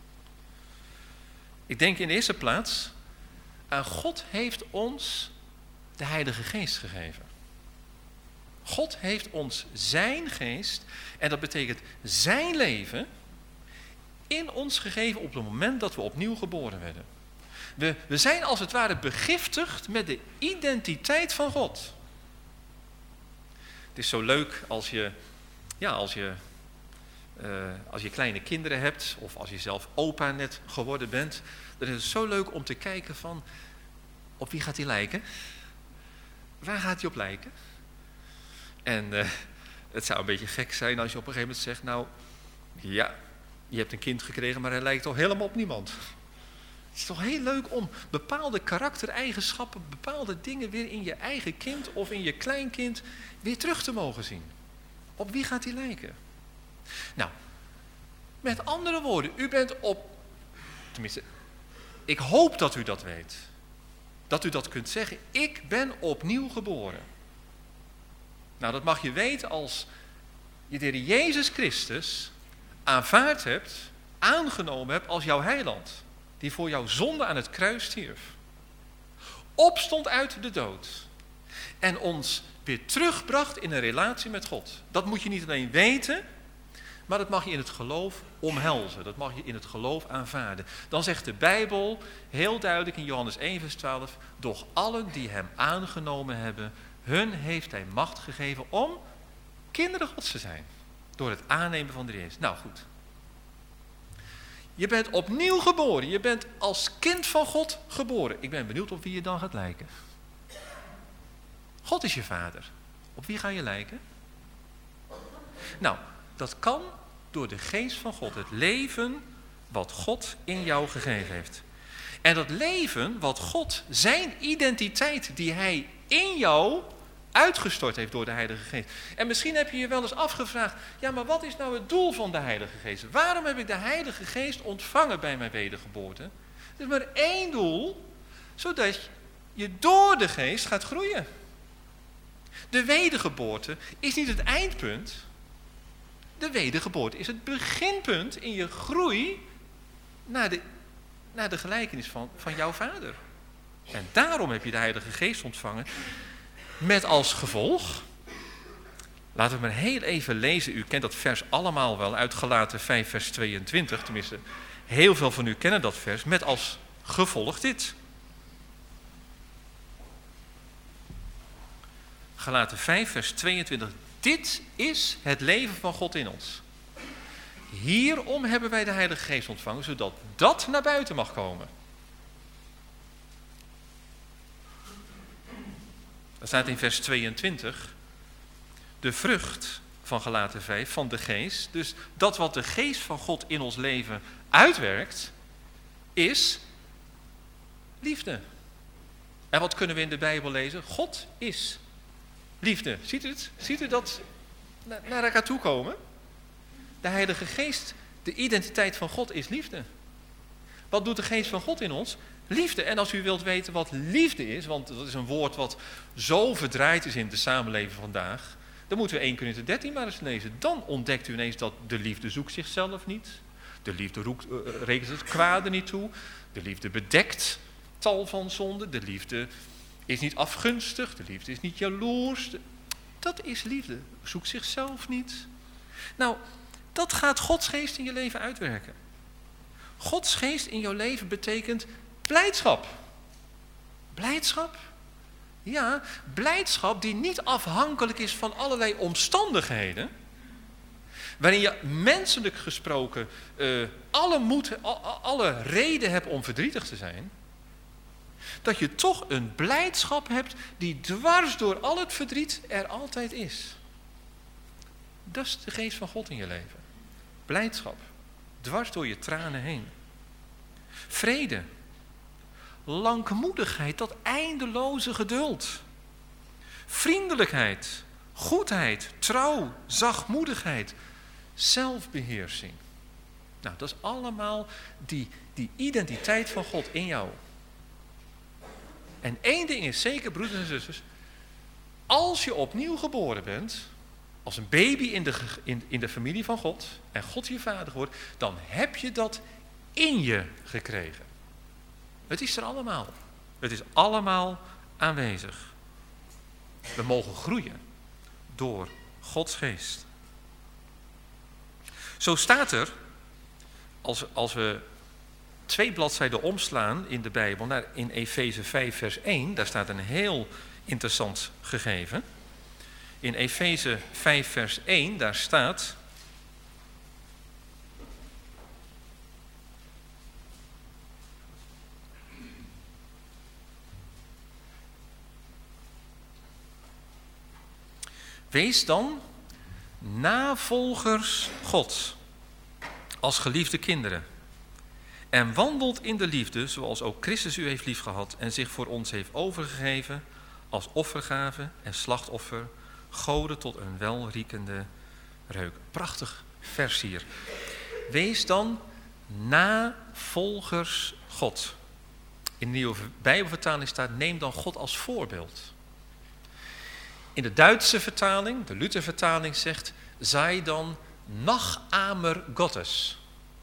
Ik denk in de eerste plaats, aan God heeft ons de Heilige Geest gegeven. God heeft ons zijn geest, en dat betekent zijn leven, in ons gegeven op het moment dat we opnieuw geboren werden. We, we zijn als het ware begiftigd met de identiteit van God. Het is zo leuk als je, ja, als je, uh, als je kleine kinderen hebt, of als je zelf opa net geworden bent, dan is het zo leuk om te kijken van, op wie gaat hij lijken? Waar gaat hij op lijken? En uh, het zou een beetje gek zijn als je op een gegeven moment zegt, nou, ja, je hebt een kind gekregen, maar hij lijkt toch helemaal op niemand. Het is toch heel leuk om bepaalde karaktereigenschappen, bepaalde dingen weer in je eigen kind of in je kleinkind weer terug te mogen zien. Op wie gaat hij lijken? Nou, met andere woorden, u bent op, tenminste, ik hoop dat u dat weet. Dat u dat kunt zeggen, ik ben opnieuw geboren. Nou, dat mag je weten als je de Heer Jezus Christus aanvaard hebt, aangenomen hebt als jouw heiland. Die voor jouw zonde aan het kruis stierf. Opstond uit de dood. En ons weer terugbracht in een relatie met God. Dat moet je niet alleen weten, maar dat mag je in het geloof omhelzen. Dat mag je in het geloof aanvaarden. Dan zegt de Bijbel heel duidelijk in Johannes één vers twaalf. Doch allen die hem aangenomen hebben, hun heeft hij macht gegeven om kinderen Gods te zijn. Door het aannemen van de Jezus. Nou goed. Je bent opnieuw geboren. Je bent als kind van God geboren. Ik ben benieuwd op wie je dan gaat lijken. God is je vader. Op wie ga je lijken? Nou, dat kan door de geest van God. Het leven wat God in jou gegeven heeft. En dat leven wat God, zijn identiteit die hij in jou uitgestort heeft door de Heilige Geest. En misschien heb je je wel eens afgevraagd, ja, maar wat is nou het doel van de Heilige Geest? Waarom heb ik de Heilige Geest ontvangen bij mijn wedergeboorte? Er is maar één doel, zodat je door de Geest gaat groeien. De wedergeboorte is niet het eindpunt. De wedergeboorte is het beginpunt in je groei naar de, naar de gelijkenis van, van jouw vader. En daarom heb je de Heilige Geest ontvangen. Met als gevolg, laten we maar heel even lezen, u kent dat vers allemaal wel uit Galaten vijf vers tweeëntwintig, tenminste heel veel van u kennen dat vers, met als gevolg dit. Galaten vijf vers tweeëntwintig, dit is het leven van God in ons. Hierom hebben wij de Heilige Geest ontvangen, zodat dat naar buiten mag komen. Dat staat in vers tweeëntwintig. De vrucht van Galaten vijf, van de geest. Dus dat wat de geest van God in ons leven uitwerkt, is liefde. En wat kunnen we in de Bijbel lezen? God is liefde. Ziet u het? Ziet u dat naar elkaar toe komen? De Heilige Geest, de identiteit van God is liefde. Wat doet de Geest van God in ons? Liefde. En als u wilt weten wat liefde is, want dat is een woord wat zo verdraaid is in de samenleving vandaag, dan moeten we Eerste Korinthe dertien maar eens lezen. Dan ontdekt u ineens dat de liefde zoekt zichzelf niet. De liefde roekt, uh, rekent het kwade niet toe. De liefde bedekt tal van zonden. De liefde is niet afgunstig. De liefde is niet jaloers. Dat is liefde. Zoekt zichzelf niet. Nou, dat gaat Gods geest in je leven uitwerken. Gods geest in jouw leven betekent blijdschap. Blijdschap? Ja, blijdschap die niet afhankelijk is van allerlei omstandigheden. Waarin je menselijk gesproken uh, alle moed, alle reden hebt om verdrietig te zijn. Dat je toch een blijdschap hebt die dwars door al het verdriet er altijd is. Dat is de geest van God in je leven. Blijdschap. Dwars door je tranen heen. Vrede. Langmoedigheid, dat eindeloze geduld. Vriendelijkheid. Goedheid. Trouw. Zachtmoedigheid. Zelfbeheersing. Nou, dat is allemaal die, die identiteit van God in jou. En één ding is zeker, broeders en zusters. Als je opnieuw geboren bent, als een baby in de, in, in de familie van God, en God je vader wordt, dan heb je dat in je gekregen. Het is er allemaal. Het is allemaal aanwezig. We mogen groeien door Gods geest. Zo staat er, als, als we twee bladzijden omslaan in de Bijbel, naar in Efeze vijf vers één, daar staat een heel interessant gegeven. In Efeze vijf vers één, daar staat: wees dan navolgers Gods als geliefde kinderen en wandelt in de liefde zoals ook Christus u heeft liefgehad en zich voor ons heeft overgegeven als offergave en slachtoffer, goden tot een welriekende reuk. Prachtig vers hier. Wees dan navolgers God. In de nieuwe Bijbelvertaling staat: neem dan God als voorbeeld. In de Duitse vertaling, de Luthervertaling, zegt: sei dan Nachamer Gottes.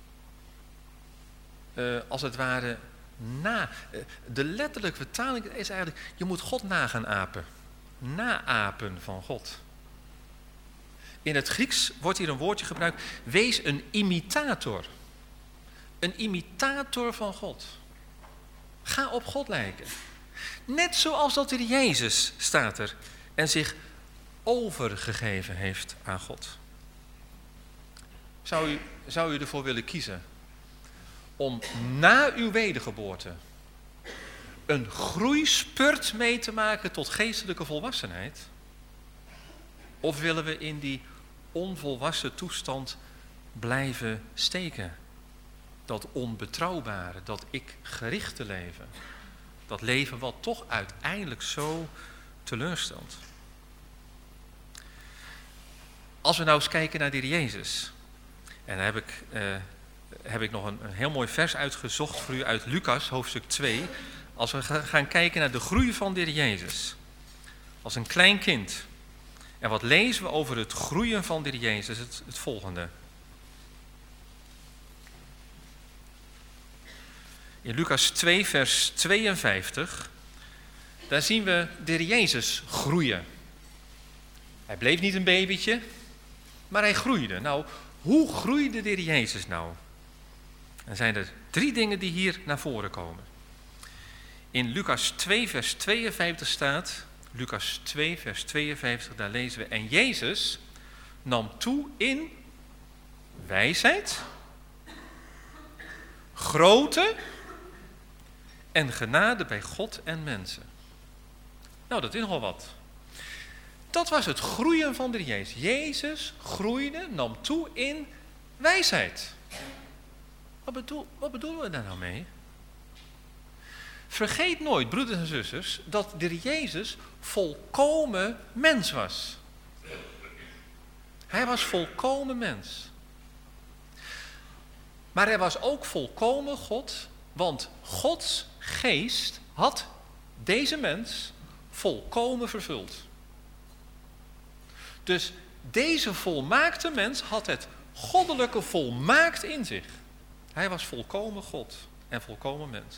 Uh, als het ware na. Uh, de letterlijke vertaling is eigenlijk: je moet God na gaan apen. Naapen van God. In het Grieks wordt hier een woordje gebruikt: wees een imitator. Een imitator van God. Ga op God lijken. Net zoals dat er Jezus staat er en zich overgegeven heeft aan God. Zou u, zou u ervoor willen kiezen om na uw wedergeboorte een groeispurt mee te maken tot geestelijke volwassenheid? Of willen we in die onvolwassen toestand blijven steken? Dat onbetrouwbare, dat ik-gerichte leven. Dat leven wat toch uiteindelijk zo teleurstelt. Als we nou eens kijken naar de Heer Jezus. En dan heb ik, uh, heb ik nog een, een heel mooi vers uitgezocht voor u uit Lucas, hoofdstuk twee. Als we gaan kijken naar de groei van de Heer Jezus. Als een klein kind. En wat lezen we over het groeien van de Heer Jezus? Het, het volgende. In Lucas twee vers tweeënvijftig. Daar zien we de Heer Jezus groeien. Hij bleef niet een babytje, maar hij groeide. Nou, hoe groeide de Heer Jezus nou? Dan zijn er drie dingen die hier naar voren komen. In Lucas twee vers tweeënvijftig staat, Lucas twee vers tweeënvijftig, daar lezen we: en Jezus nam toe in wijsheid, grootte en genade bij God en mensen. Nou, dat is nogal wat. Dat was het groeien van de Jezus. Jezus groeide, nam toe in wijsheid. Wat, bedoel, wat bedoelen we daar nou mee? Vergeet nooit, broeders en zusters, dat de Jezus volkomen mens was. Hij was volkomen mens. Maar hij was ook volkomen God, want Gods geest had deze mens volkomen vervuld. Dus deze volmaakte mens had het goddelijke volmaakt in zich. Hij was volkomen God en volkomen mens.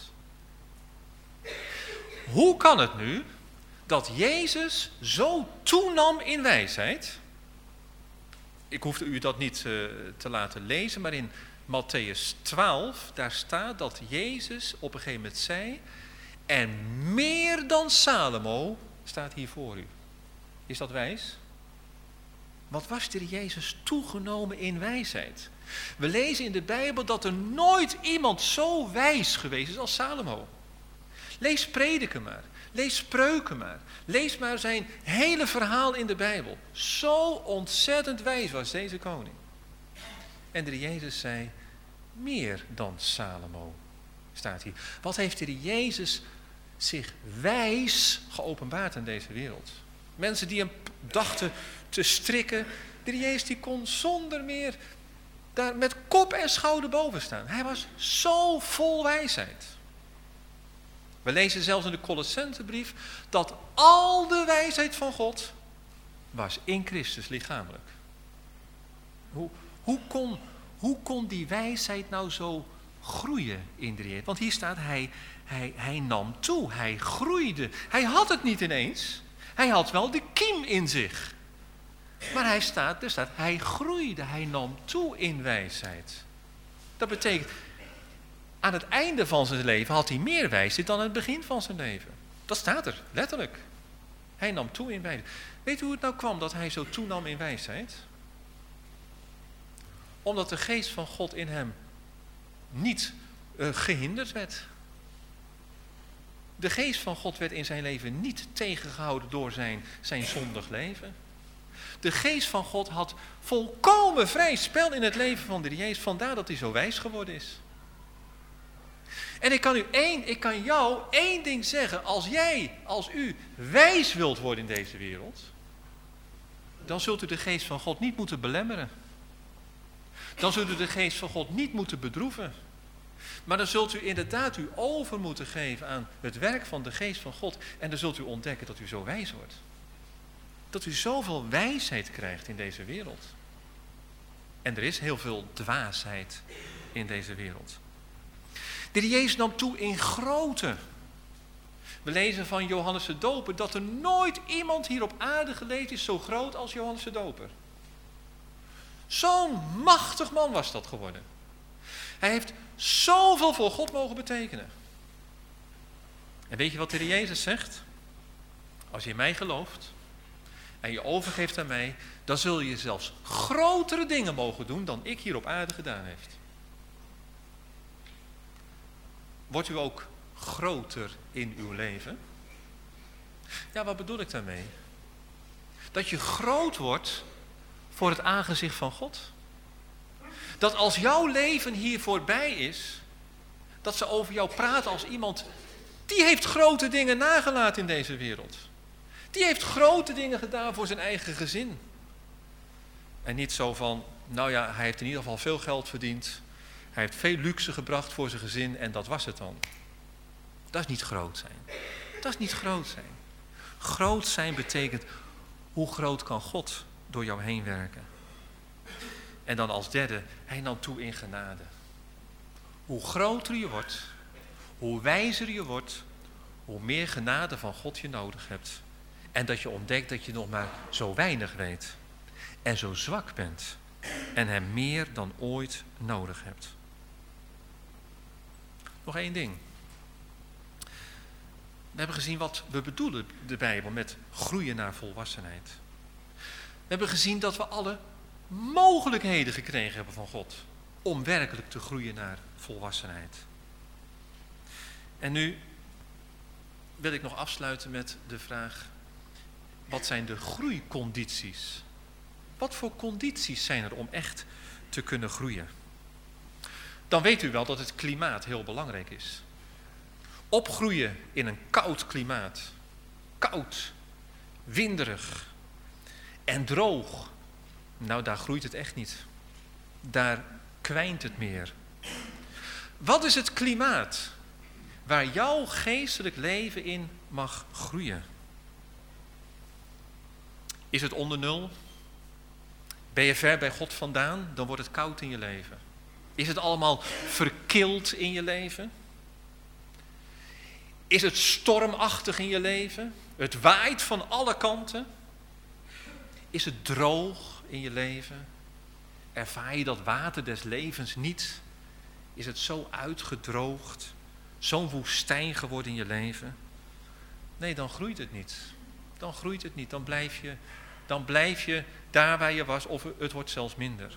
Hoe kan het nu dat Jezus zo toenam in wijsheid? Ik hoefde u dat niet uh, te laten lezen, maar in Mattheüs twaalf, daar staat dat Jezus op een gegeven moment zei, en meer dan Salomo staat hier voor u. Is dat wijs? Wat was de Jezus toegenomen in wijsheid? We lezen in de Bijbel dat er nooit iemand zo wijs geweest is als Salomo. Lees Prediker maar, lees Spreuken maar, lees maar zijn hele verhaal in de Bijbel. Zo ontzettend wijs was deze koning. En de Jezus zei, meer dan Salomo, staat hier. Wat heeft de Jezus zich wijs geopenbaard in deze wereld? Mensen die hem dachten te strikken, de Jezus die kon zonder meer daar met kop en schouder boven staan. Hij was zo vol wijsheid. We lezen zelfs in de Colossensebrief dat al de wijsheid van God was in Christus lichamelijk. Hoe, hoe, kon, hoe kon die wijsheid nou zo groeien in de Heer? Want hier staat, hij, hij, hij nam toe, hij groeide. Hij had het niet ineens. Hij had wel de kiem in zich. Maar hij staat, er staat, hij groeide, hij nam toe in wijsheid. Dat betekent, aan het einde van zijn leven had hij meer wijsheid dan aan het begin van zijn leven. Dat staat er, letterlijk. Hij nam toe in wijsheid. Weet u hoe het nou kwam dat hij zo toenam in wijsheid? Omdat de geest van God in hem niet uh, gehinderd werd. De geest van God werd in zijn leven niet tegengehouden door zijn, zijn zondig leven. De geest van God had volkomen vrij spel in het leven van de Jezus. Vandaar dat hij zo wijs geworden is. En ik kan, u één, ik kan jou één ding zeggen. Als jij, als u wijs wilt worden in deze wereld, dan zult u de geest van God niet moeten belemmeren. Dan zult u de geest van God niet moeten bedroeven. Maar dan zult u inderdaad u over moeten geven aan het werk van de geest van God. En dan zult u ontdekken dat u zo wijs wordt. Dat u zoveel wijsheid krijgt in deze wereld. En er is heel veel dwaasheid in deze wereld. De Jezus nam toe in grootte. We lezen van Johannes de Doper dat er nooit iemand hier op aarde geleefd is zo groot als Johannes de Doper. Zo'n machtig man was dat geworden. Hij heeft zoveel voor God mogen betekenen. En weet je wat de Jezus zegt? Als je in mij gelooft en je overgeeft aan mij, dan zul je zelfs grotere dingen mogen doen dan ik hier op aarde gedaan heb. Wordt u ook groter in uw leven? Ja, wat bedoel ik daarmee? Dat je groot wordt voor het aangezicht van God. Dat als jouw leven hier voorbij is, dat ze over jou praten als iemand die heeft grote dingen nagelaten in deze wereld. Die heeft grote dingen gedaan voor zijn eigen gezin. En niet zo van, nou ja, hij heeft in ieder geval veel geld verdiend. Hij heeft veel luxe gebracht voor zijn gezin en dat was het dan. Dat is niet groot zijn. Dat is niet groot zijn. Groot zijn betekent, hoe groot kan God door jou heen werken? En dan als derde, hij nam toe in genade. Hoe groter je wordt, hoe wijzer je wordt, hoe meer genade van God je nodig hebt. En dat je ontdekt dat je nog maar zo weinig weet. En zo zwak bent. En hem meer dan ooit nodig hebt. Nog één ding. We hebben gezien wat we bedoelen, de Bijbel, met groeien naar volwassenheid. We hebben gezien dat we alle mogelijkheden gekregen hebben van God om werkelijk te groeien naar volwassenheid. En nu wil ik nog afsluiten met de vraag, wat zijn de groeicondities? Wat voor condities zijn er om echt te kunnen groeien? Dan weet u wel dat het klimaat heel belangrijk is. Opgroeien in een koud klimaat, koud, winderig en droog, nou daar groeit het echt niet. Daar kwijnt het meer. Wat is het klimaat waar jouw geestelijk leven in mag groeien? Is het onder nul? Ben je ver bij God vandaan? Dan wordt het koud in je leven. Is het allemaal verkild in je leven? Is het stormachtig in je leven? Het waait van alle kanten? Is het droog in je leven? Ervaar je dat water des levens niet? Is het zo uitgedroogd? Zo'n woestijn geworden in je leven? Nee, dan groeit het niet. Dan groeit het niet. Dan blijf je, dan blijf je daar waar je was, of het wordt zelfs minder.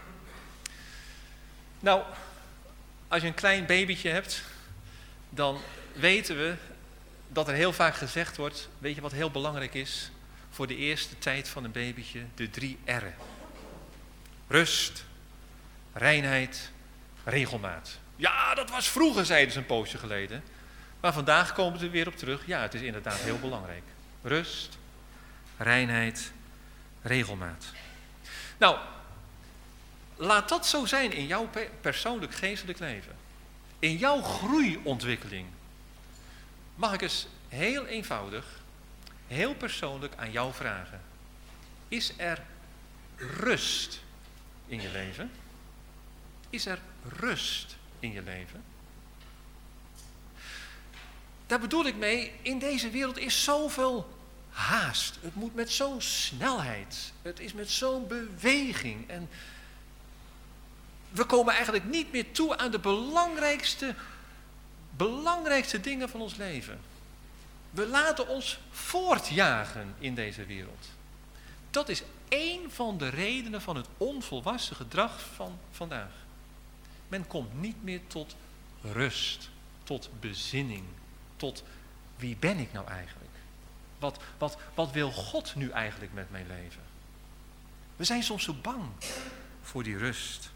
Nou, als je een klein babytje hebt, dan weten we dat er heel vaak gezegd wordt, weet je wat heel belangrijk is voor de eerste tijd van een babytje? De drie R'en. Rust, reinheid, regelmaat. Ja, dat was vroeger, zeiden ze een poosje geleden. Maar vandaag komen ze er weer op terug. Ja, het is inderdaad heel belangrijk. Rust, reinheid, regelmaat. Nou, laat dat zo zijn in jouw persoonlijk geestelijk leven. In jouw groeiontwikkeling. Mag ik eens heel eenvoudig, heel persoonlijk aan jou vragen. Is er rust in je leven? Is er rust in je leven? Daar bedoel ik mee, in deze wereld is zoveel haast. Het moet met zo'n snelheid. Het is met zo'n beweging. En we komen eigenlijk niet meer toe aan de belangrijkste, belangrijkste dingen van ons leven. We laten ons voortjagen in deze wereld. Dat is één van de redenen van het onvolwassen gedrag van vandaag. Men komt niet meer tot rust, tot bezinning, tot wie ben ik nou eigenlijk? Wat, wat, wat wil God nu eigenlijk met mijn leven? We zijn soms zo bang voor die rust.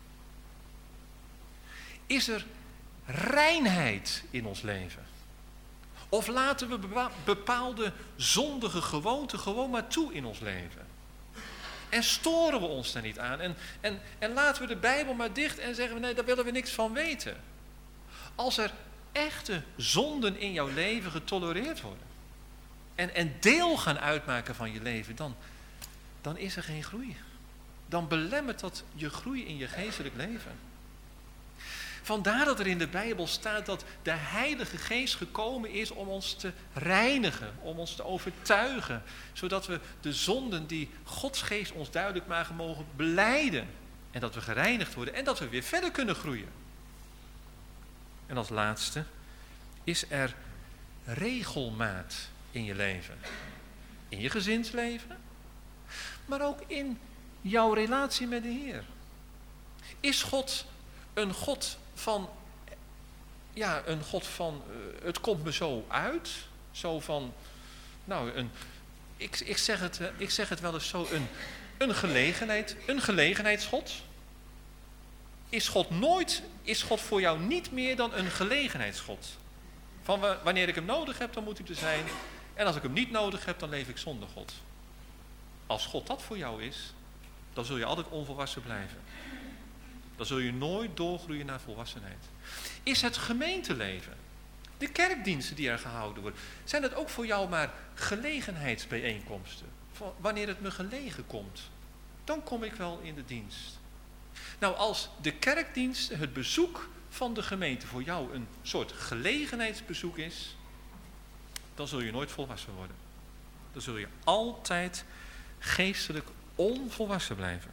Is er reinheid in ons leven? Of laten we bepaalde zondige gewoonten gewoon maar toe in ons leven? En storen we ons daar niet aan? En, en, en laten we de Bijbel maar dicht en zeggen we, nee, daar willen we niks van weten. Als er echte zonden in jouw leven getolereerd worden en, en deel gaan uitmaken van je leven, dan, dan is er geen groei. Dan belemmert dat je groei in je geestelijk leven. Vandaar dat er in de Bijbel staat dat de Heilige Geest gekomen is om ons te reinigen, om ons te overtuigen, zodat we de zonden die Gods Geest ons duidelijk maken mogen belijden. En dat we gereinigd worden en dat we weer verder kunnen groeien. En als laatste, is er regelmaat in je leven. In je gezinsleven, maar ook in jouw relatie met de Heer. Is God een God van, ja, een God van, uh, het komt me zo uit. Zo van, nou, een, ik, ik, zeg het, uh, ik zeg het wel eens zo, een, een gelegenheid, een gelegenheidsgod. Is God nooit, is God voor jou niet meer dan een gelegenheidsgod? Van uh, wanneer ik hem nodig heb, dan moet hij er zijn. En als ik hem niet nodig heb, dan leef ik zonder God. Als God dat voor jou is, dan zul je altijd onvolwassen blijven. Dan zul je nooit doorgroeien naar volwassenheid. Is het gemeenteleven, de kerkdiensten die er gehouden worden, zijn het ook voor jou maar gelegenheidsbijeenkomsten? Wanneer het me gelegen komt, dan kom ik wel in de dienst. Nou, als de kerkdiensten, het bezoek van de gemeente voor jou een soort gelegenheidsbezoek is, dan zul je nooit volwassen worden. Dan zul je altijd geestelijk onvolwassen blijven.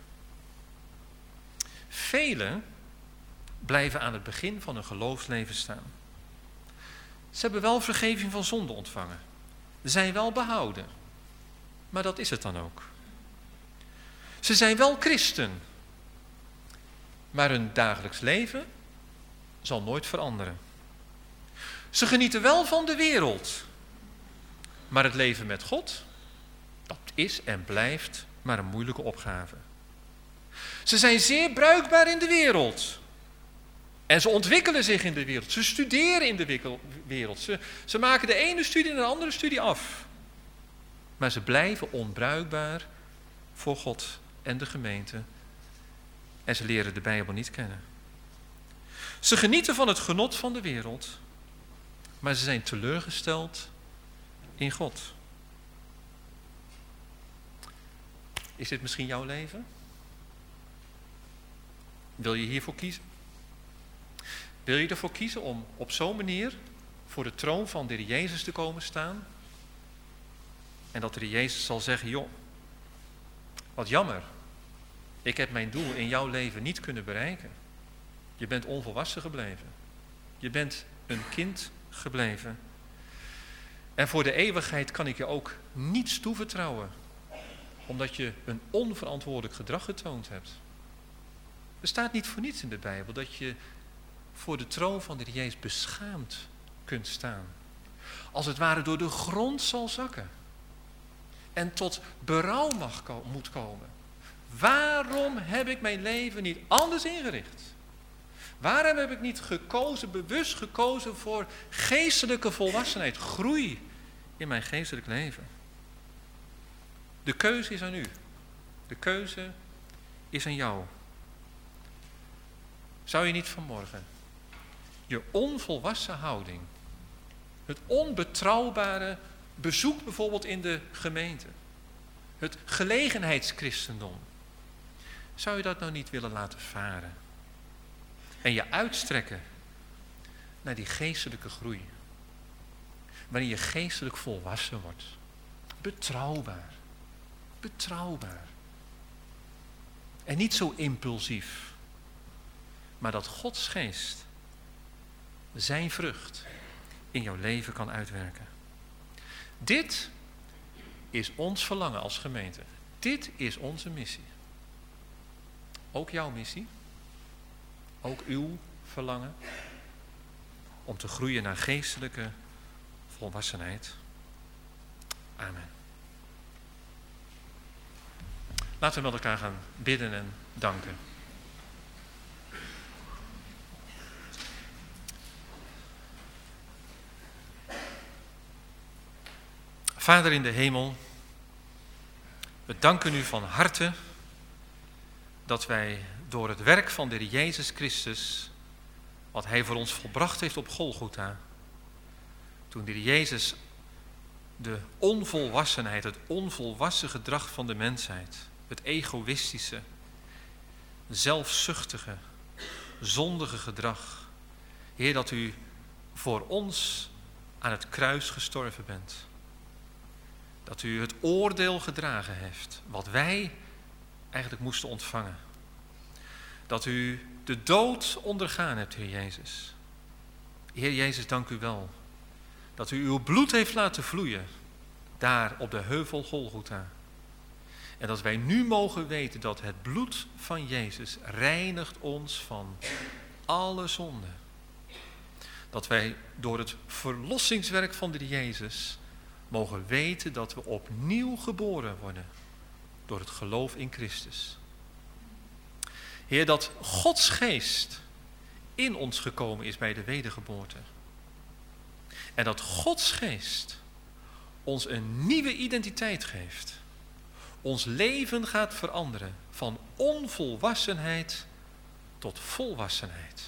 Velen blijven aan het begin van hun geloofsleven staan. Ze hebben wel vergeving van zonde ontvangen. Zijn wel behouden. Maar dat is het dan ook. Ze zijn wel christen, maar hun dagelijks leven zal nooit veranderen. Ze genieten wel van de wereld, maar het leven met God, dat is en blijft maar een moeilijke opgave. Ze zijn zeer bruikbaar in de wereld. En ze ontwikkelen zich in de wereld. Ze studeren in de wereld. Ze, ze maken de ene studie en de andere studie af. Maar ze blijven onbruikbaar voor God en de gemeente. En ze leren de Bijbel niet kennen. Ze genieten van het genot van de wereld. Maar ze zijn teleurgesteld in God. Is dit misschien jouw leven? Wil je hiervoor kiezen? Wil je ervoor kiezen om op zo'n manier voor de troon van de Heer Jezus te komen staan? En dat de Heer Jezus zal zeggen, joh, wat jammer. Ik heb mijn doel in jouw leven niet kunnen bereiken. Je bent onvolwassen gebleven. Je bent een kind gebleven. En voor de eeuwigheid kan ik je ook niets toevertrouwen. Omdat je een onverantwoordelijk gedrag getoond hebt. Er staat niet voor niets in de Bijbel dat je voor de troon van de Heer Jezus beschaamd kunt staan. Als het ware door de grond zal zakken. En tot berouw mag ko- moet komen. Waarom heb ik mijn leven niet anders ingericht? Waarom heb ik niet gekozen, bewust gekozen voor geestelijke volwassenheid, groei in mijn geestelijk leven? De keuze is aan u. De keuze is aan jou. Zou je niet vanmorgen je onvolwassen houding, het onbetrouwbare bezoek bijvoorbeeld in de gemeente, het gelegenheidschristendom, zou je dat nou niet willen laten varen? En je uitstrekken naar die geestelijke groei. Waarin je geestelijk volwassen wordt. Betrouwbaar. Betrouwbaar. En niet zo impulsief. Maar dat Gods geest zijn vrucht in jouw leven kan uitwerken. Dit is ons verlangen als gemeente. Dit is onze missie. Ook jouw missie. Ook uw verlangen. Om te groeien naar geestelijke volwassenheid. Amen. Laten we met elkaar gaan bidden en danken. Vader in de hemel, we danken u van harte dat wij door het werk van de Heer Jezus Christus, wat Hij voor ons volbracht heeft op Golgotha, toen de Heer Jezus de onvolwassenheid, het onvolwassen gedrag van de mensheid, het egoïstische, zelfzuchtige, zondige gedrag, Heer, dat u voor ons aan het kruis gestorven bent. Dat u het oordeel gedragen heeft, wat wij eigenlijk moesten ontvangen. Dat u de dood ondergaan hebt, Heer Jezus. Heer Jezus, dank u wel. Dat u uw bloed heeft laten vloeien, daar op de heuvel Golgotha. En dat wij nu mogen weten dat het bloed van Jezus reinigt ons van alle zonde. Dat wij door het verlossingswerk van de Jezus mogen weten dat we opnieuw geboren worden door het geloof in Christus. Heer, dat Gods geest in ons gekomen is bij de wedergeboorte. En dat Gods geest ons een nieuwe identiteit geeft. Ons leven gaat veranderen van onvolwassenheid tot volwassenheid.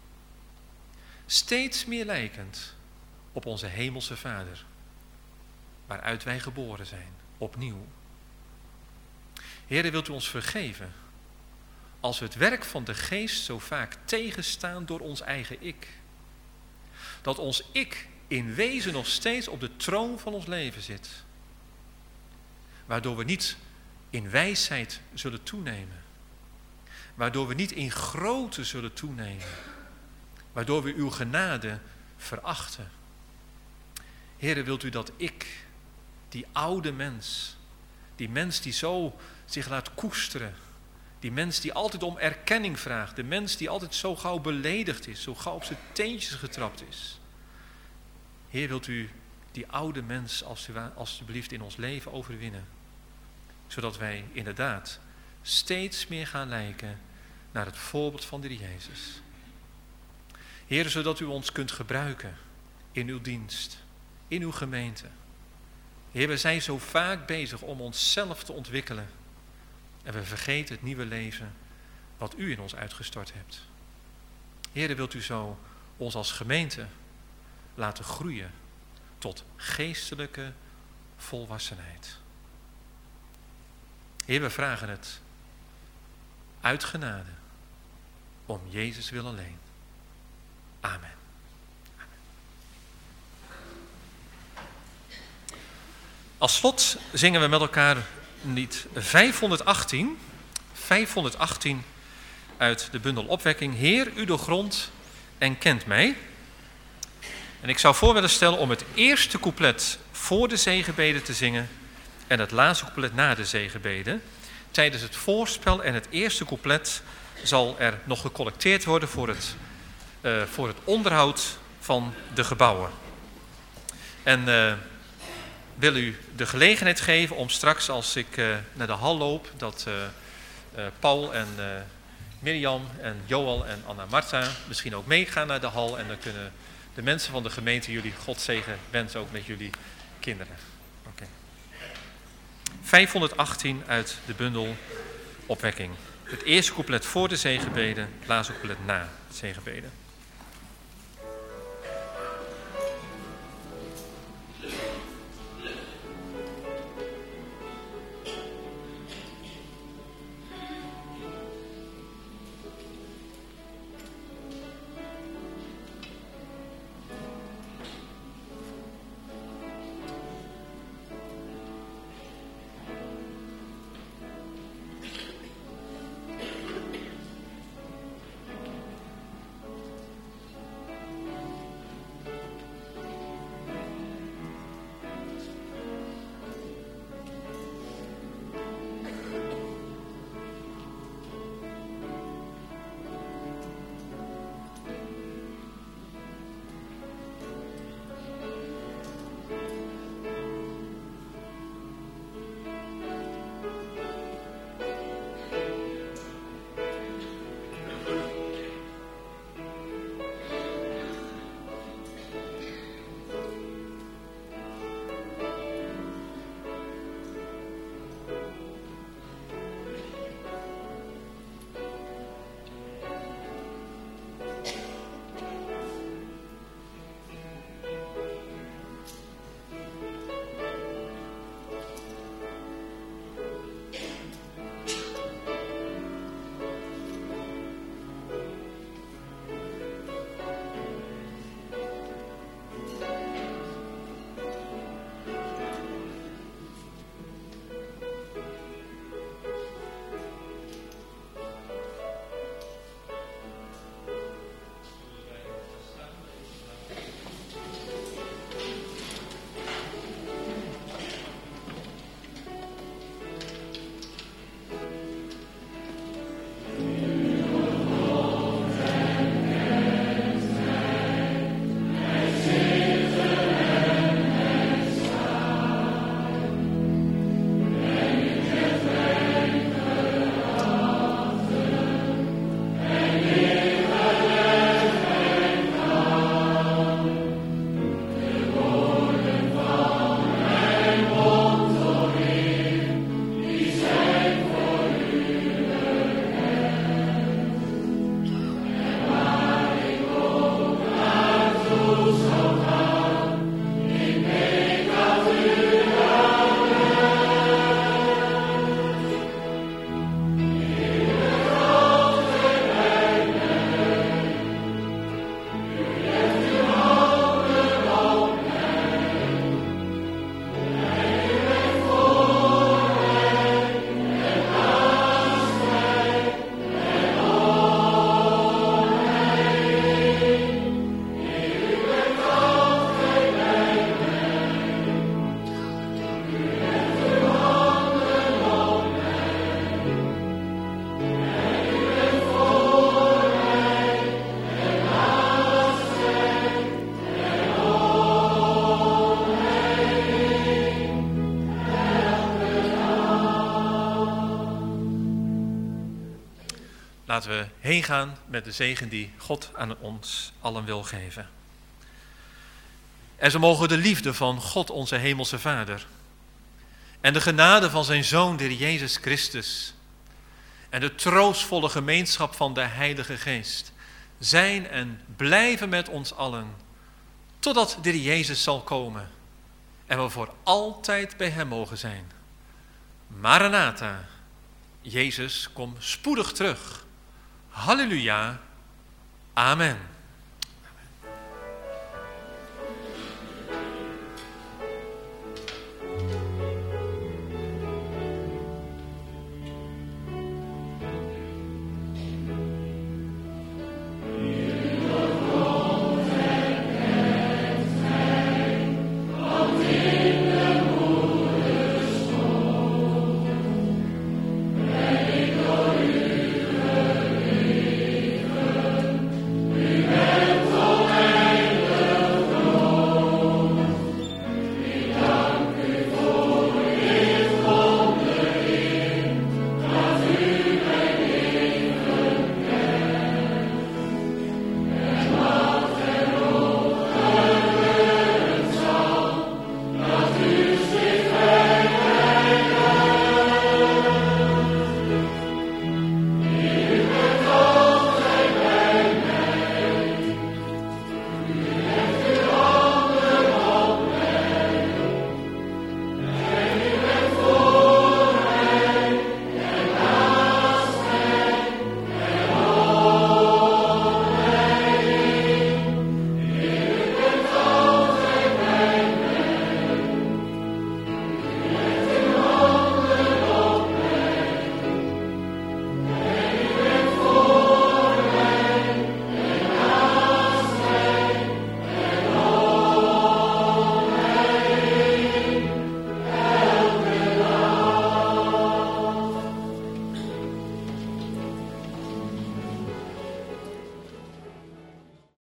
Steeds meer lijkend op onze hemelse Vader, waaruit wij geboren zijn, opnieuw. Heere, wilt u ons vergeven als we het werk van de geest zo vaak tegenstaan door ons eigen ik. Dat ons ik in wezen nog steeds op de troon van ons leven zit. Waardoor we niet in wijsheid zullen toenemen. Waardoor we niet in grootte zullen toenemen. Waardoor we uw genade verachten. Heere, wilt u dat ik, die oude mens, die mens die zo zich laat koesteren. Die mens die altijd om erkenning vraagt. De mens die altijd zo gauw beledigd is, zo gauw op zijn teentjes getrapt is. Heer, wilt u die oude mens alsjeblieft in ons leven overwinnen. Zodat wij inderdaad steeds meer gaan lijken naar het voorbeeld van de Heer Jezus. Heer, zodat u ons kunt gebruiken in uw dienst, in uw gemeente. Heer, we zijn zo vaak bezig om onszelf te ontwikkelen. En we vergeten het nieuwe leven wat u in ons uitgestort hebt. Heer, wilt u zo ons als gemeente laten groeien tot geestelijke volwassenheid. Heer, we vragen het uit genade, om Jezus wil alleen. Amen. Amen. Als slot zingen we met elkaar lied vijfhonderdachttien, vijfhonderdachttien uit de bundel Opwekking. Heer, u doorgrondt en kent mij. En ik zou voor willen stellen om het eerste couplet voor de zegenbede te zingen en het laatste couplet na de zegenbede. Tijdens het voorspel en het eerste couplet zal er nog gecollecteerd worden voor het, uh, voor het onderhoud van de gebouwen. En uh, wil u de gelegenheid geven om straks als ik uh, naar de hal loop, dat uh, uh, Paul en uh, Mirjam en Joel en Anna Marta misschien ook meegaan naar de hal. En dan kunnen de mensen van de gemeente jullie Godzegen wensen ook met jullie kinderen. Okay. vijfhonderdachttien uit de bundel Opwekking. Het eerste couplet voor de zegenbede, het laatste couplet na de zegenbede. laten we heen gaan met de zegen die God aan ons allen wil geven. En zo mogen de liefde van God onze hemelse Vader en de genade van zijn Zoon, de Heer Jezus Christus, en de troostvolle gemeenschap van de Heilige Geest zijn en blijven met ons allen, totdat de Heer Jezus zal komen en we voor altijd bij hem mogen zijn. Maranatha, Jezus, kom spoedig terug. Halleluja, amen.